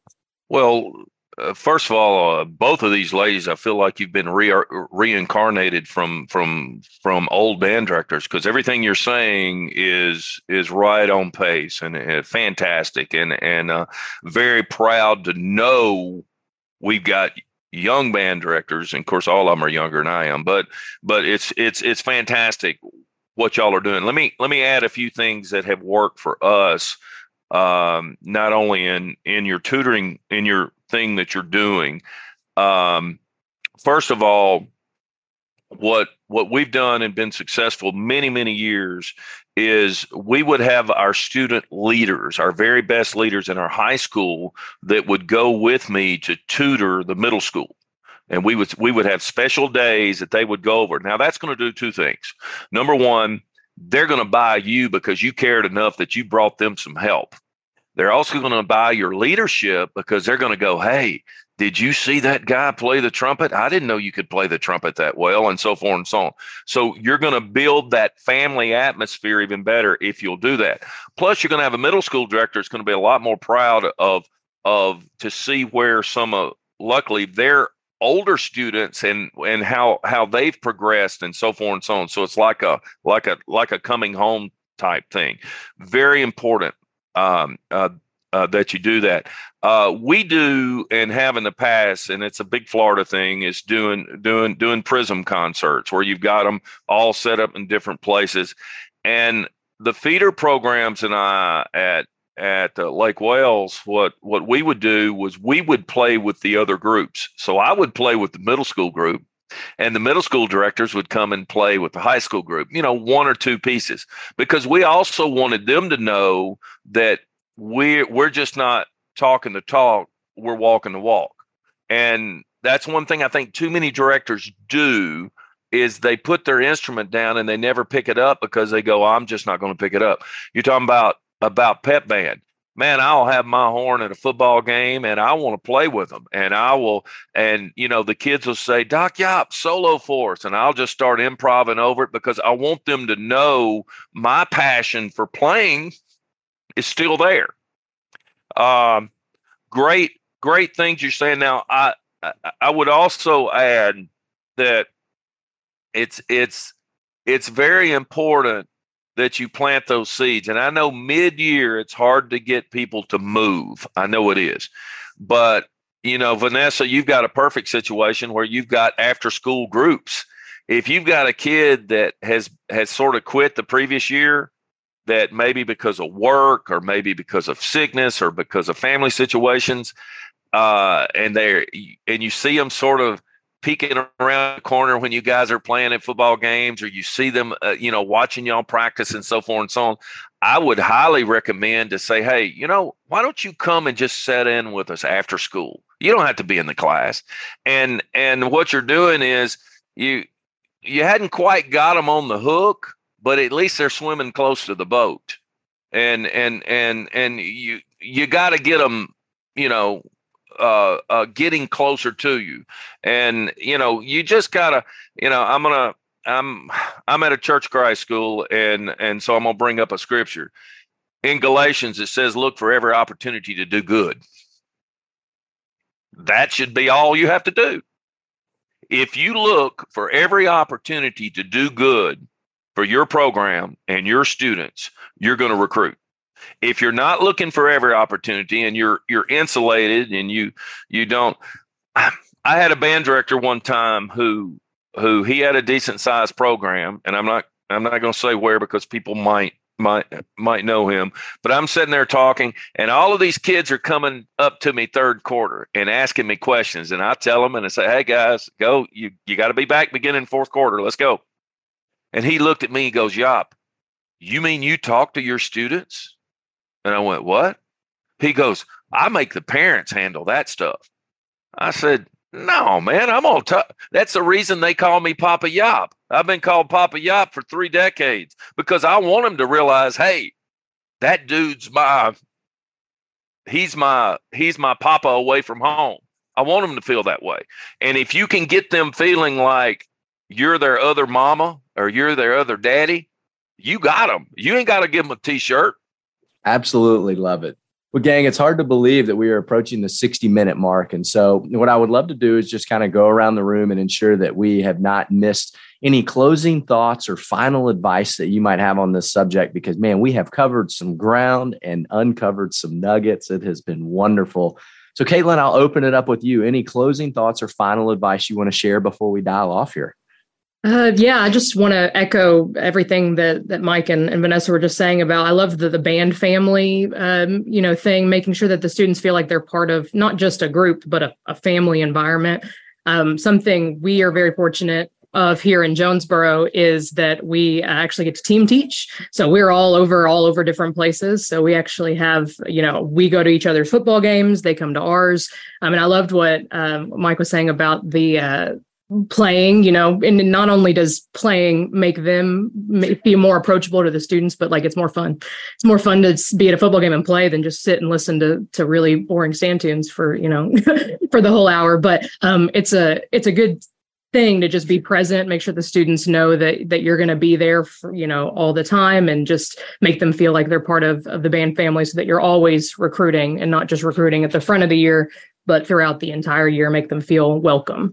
Well, Uh, first of all, uh, both of these ladies, I feel like you've been re- reincarnated from from from old band directors because everything you're saying is is right on pace and uh, fantastic, and and uh, very proud to know we've got young band directors, and of course, all of them are younger than I am. But but it's it's it's fantastic what y'all are doing. Let me let me add a few things that have worked for us, um, not only in in your tutoring in your thing that you're doing. Um, first of all, what what we've done and been successful many, many years is we would have our student leaders, our very best leaders in our high school that would go with me to tutor the middle school. And we would we would have special days that they would go over. Now, that's going to do two things. Number one, they're going to buy you because you cared enough that you brought them some help. They're also going to buy your leadership because they're going to go, hey, did you see that guy play the trumpet? I didn't know you could play the trumpet that well, and so forth and so on. So you're going to build that family atmosphere even better if you'll do that. Plus, you're going to have a middle school director that's going to be a lot more proud of, of to see where some of, luckily, their older students and and how how they've progressed and so forth and so on. So it's like a like a like a coming home type thing. Very important. Um, uh, uh, that you do that. Uh, we do and have in the past, and it's a big Florida thing, is doing doing doing Prism concerts where you've got them all set up in different places. And the feeder programs and I at at uh, Lake Wales, what what we would do was we would play with the other groups. So I would play with the middle school group, and the middle school directors would come and play with the high school group, you know, one or two pieces, because we also wanted them to know that we're we're just not talking the talk, we're walking the walk. And that's one thing I think too many directors do, is they put their instrument down and they never pick it up because they go, I'm just not going to pick it up. You're talking about about pep band. Man, I'll have my horn at a football game and I want to play with them. And I will, and you know, the kids will say, Doc Yop, solo for us. And I'll just start improvising over it because I want them to know my passion for playing is still there. Um, great, great things you're saying. Now, I, I, I would also add that it's, it's, it's very important that you plant those seeds. And I know mid-year, it's hard to get people to move. I know it is. But, you know, Vanessa, you've got a perfect situation where you've got after-school groups. If you've got a kid that has has sort of quit the previous year, that maybe because of work or maybe because of sickness or because of family situations, uh, and they and you see them sort of peeking around the corner when you guys are playing at football games, or you see them, uh, you know, watching y'all practice and so forth and so on, I would highly recommend to say, hey, you know, why don't you come and just sit in with us after school? You don't have to be in the class. And and what you're doing is you you hadn't quite got them on the hook, but at least they're swimming close to the boat. And and and and you you got to get them, you know, Uh, uh, getting closer to you. And, you know, you just gotta, you know, I'm gonna, I'm, I'm at a Church of Christ school, and, and so I'm gonna bring up a scripture. In Galatians, it says, look for every opportunity to do good. That should be all you have to do. If you look for every opportunity to do good for your program and your students, you're going to recruit. If you're not looking for every opportunity and you're you're insulated and you you don't, I had a band director one time who who he had a decent sized program, and I'm not I'm not going to say where because people might might might know him, but I'm sitting there talking, and all of these kids are coming up to me third quarter and asking me questions, and I tell them and I say, hey guys, go, you you got to be back beginning fourth quarter, let's go. And he looked at me, he goes, Yop, you mean you talk to your students? And I went, what? He goes, I make the parents handle that stuff. I said, no, man, I'm on top. That's the reason they call me Papa Yop. I've been called Papa Yop for three decades because I want them to realize, hey, that dude's my, he's my, he's my papa away from home. I want them to feel that way. And if you can get them feeling like you're their other mama or you're their other daddy, you got them. You ain't got to give them a t-shirt. Absolutely love it. Well, gang, it's hard to believe that we are approaching the sixty minute mark. And so what I would love to do is just kind of go around the room and ensure that we have not missed any closing thoughts or final advice that you might have on this subject, because, man, we have covered some ground and uncovered some nuggets. It has been wonderful. So, Caitlin, I'll open it up with you. Any closing thoughts or final advice you want to share before we dial off here? Uh, yeah, I just want to echo everything that that Mike and, and Vanessa were just saying about. I love the the band family, um, you know, thing, making sure that the students feel like they're part of not just a group, but a, a family environment. Um, something we are very fortunate of here in Jonesboro is that we actually get to team teach. So we're all over, all over different places. So we actually have, you know, we go to each other's football games. They come to ours. I mean, I loved what um, Mike was saying about the uh, playing, you know, and not only does playing make them be more approachable to the students, but like it's more fun. It's more fun to be at a football game and play than just sit and listen to to really boring stand tunes for, you know, for the whole hour. But um, it's a it's a good thing to just be present, make sure the students know that that you're going to be there for, you know, all the time, and just make them feel like they're part of, of the band family, so that you're always recruiting and not just recruiting at the front of the year, but throughout the entire year, make them feel welcome.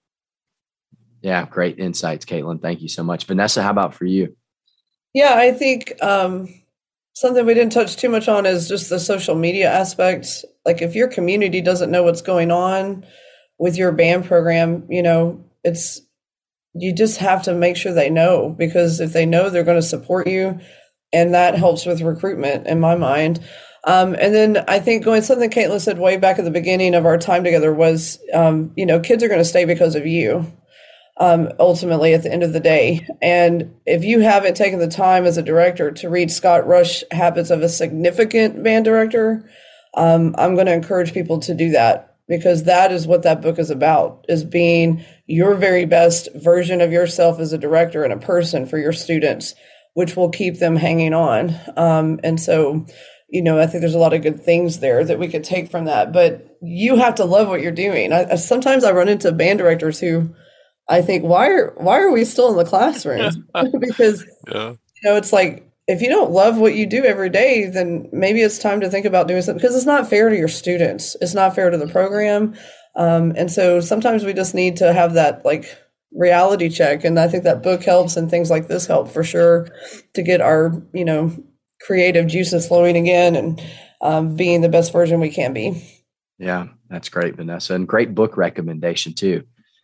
Yeah, great insights, Caitlin. Thank you so much. Vanessa, how about for you? Yeah, I think um, something we didn't touch too much on is just the social media aspect. Like if your community doesn't know what's going on with your band program, you know, it's, you just have to make sure they know, because if they know, they're going to support you. And that helps with recruitment in my mind. Um, and then I think going something Caitlin said way back at the beginning of our time together was, um, you know, kids are going to stay because of you. um, ultimately at the end of the day. And if you haven't taken the time as a director to read Scott Rush, Habits of a Significant Band Director, um, I'm going to encourage people to do that, because that is what that book is about, is being your very best version of yourself as a director and a person for your students, which will keep them hanging on. Um, and so, you know, I think there's a lot of good things there that we could take from that, but you have to love what you're doing. I, sometimes I run into band directors who I think, why are, why are we still in the classroom? Because, yeah. you know, it's like, if you don't love what you do every day, then maybe it's time to think about doing something, because it's not fair to your students. It's not fair to the program. Um, and so sometimes we just need to have that like reality check. And I think that book helps, and things like this help for sure to get our, you know, creative juices flowing again, and um, being the best version we can be. Yeah, that's great, Vanessa. And great book recommendation too.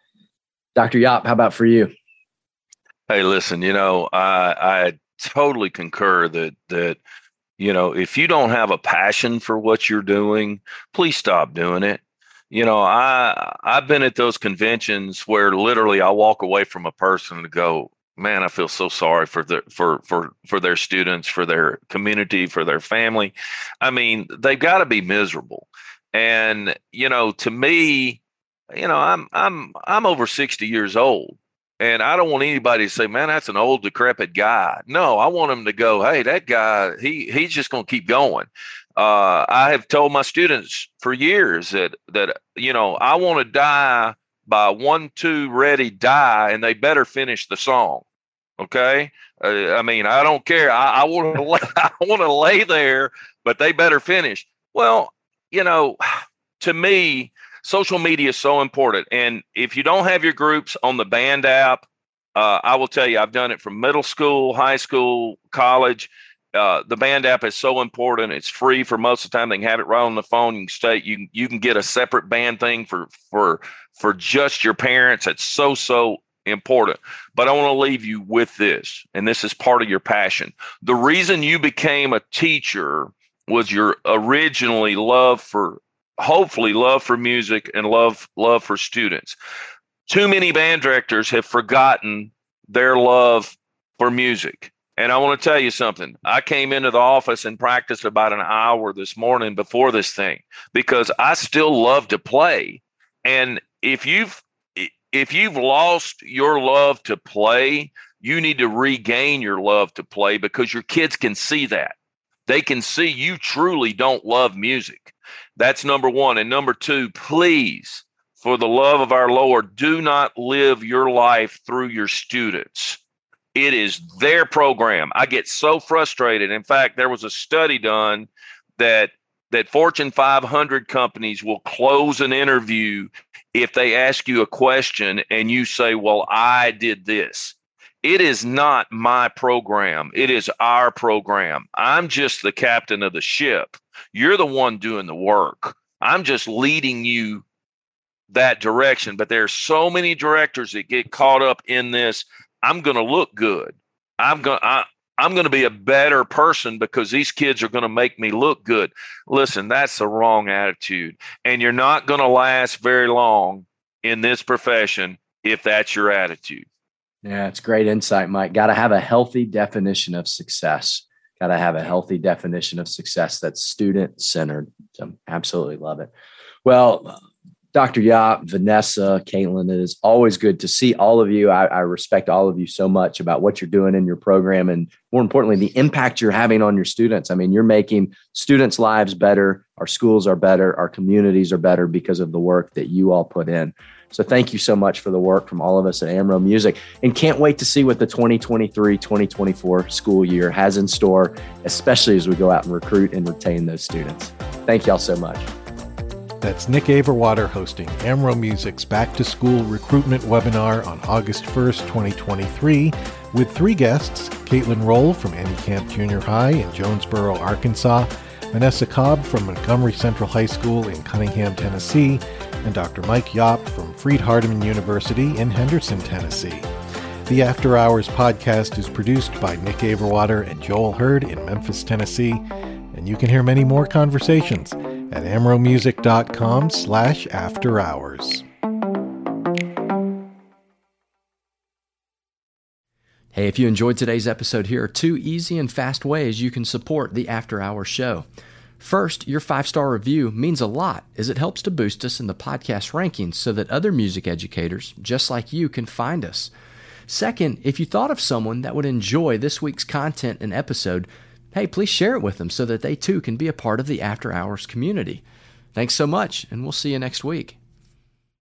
Doctor Yop, how about for you? Hey, listen, you know, I, I totally concur that, that, you know, if you don't have a passion for what you're doing, please stop doing it. You know, I, I've been at those conventions where literally I walk away from a person to go, man, I feel so sorry for the, for, for, for their students, for their community, for their family. I mean, they've got to be miserable. And, you know, to me, you know, I'm, I'm, I'm over sixty years old, and I don't want anybody to say, man, that's an old decrepit guy. No, I want them to go, hey, that guy, he, he's just going to keep going. Uh, I have told my students for years that, that, you know, I want to die by one, two, ready, die, and they better finish the song. Okay. Uh, I mean, I don't care. I, I want to, lay, I want to lay there, but they better finish. Well, you know, to me, social media is so important. And if you don't have your groups on the band app, uh, I will tell you, I've done it from middle school, high school, college. Uh, the band app is so important. It's free for most of the time. They can have it right on the phone. You can stay, you can, you can get a separate band thing for, for, for just your parents. It's so, so important. But I want to leave you with this, and this is part of your passion. The reason you became a teacher was your originally love for, hopefully love for music and love, love for students. Too many band directors have forgotten their love for music. And I want to tell you something. I came into the office and practiced about an hour this morning before this thing, because I still love to play. And if you've, if you've lost your love to play, you need to regain your love to play, because your kids can see that. They can see you truly don't love music. That's number one. And number two, please, for the love of our Lord, do not live your life through your students. It is their program. I get so frustrated. In fact, there was a study done that that Fortune five hundred companies will close an interview if they ask you a question and you say, well, I did this. It is not my program. It is our program. I'm just the captain of the ship. You're the one doing the work. I'm just leading you that direction. But there are so many directors that get caught up in this. I'm going to look good. I'm going I, I'm going to be a better person because these kids are going to make me look good. Listen, that's the wrong attitude. And you're not going to last very long in this profession if that's your attitude. Yeah, it's great insight, Mike. Got to have a healthy definition of success. Got to have a healthy definition of success that's student-centered. So absolutely love it. Well, Doctor Yop, Vanessa, Caitlin, it is always good to see all of you. I, I respect all of you so much about what you're doing in your program, and more importantly, the impact you're having on your students. I mean, you're making students' lives better. Our schools are better. Our communities are better because of the work that you all put in. So thank you so much for the work from all of us at Amro Music, and can't wait to see what the twenty twenty-three twenty twenty-four school year has in store, especially as we go out and recruit and retain those students. Thank y'all so much. That's Nick Averwater hosting Amro Music's Back to School Recruitment Webinar on August first, twenty twenty-three, with three guests: Caitlin Roll from Annie Camp Junior High in Jonesboro, Arkansas, Vanessa Cobb from Montgomery Central High School in Cunningham, Tennessee, and Doctor Mike Yop from Freed-Hardeman University in Henderson, Tennessee. The After Hours podcast is produced by Nick Averwater and Joel Hurd in Memphis, Tennessee, and you can hear many more conversations at amromusic.com slash after hours. Hey, if you enjoyed today's episode, here are two easy and fast ways you can support the After Hours show. First, your five-star review means a lot as it helps to boost us in the podcast rankings so that other music educators just like you can find us. Second, if you thought of someone that would enjoy this week's content and episode, hey, please share it with them so that they too can be a part of the After Hours community. Thanks so much, and we'll see you next week.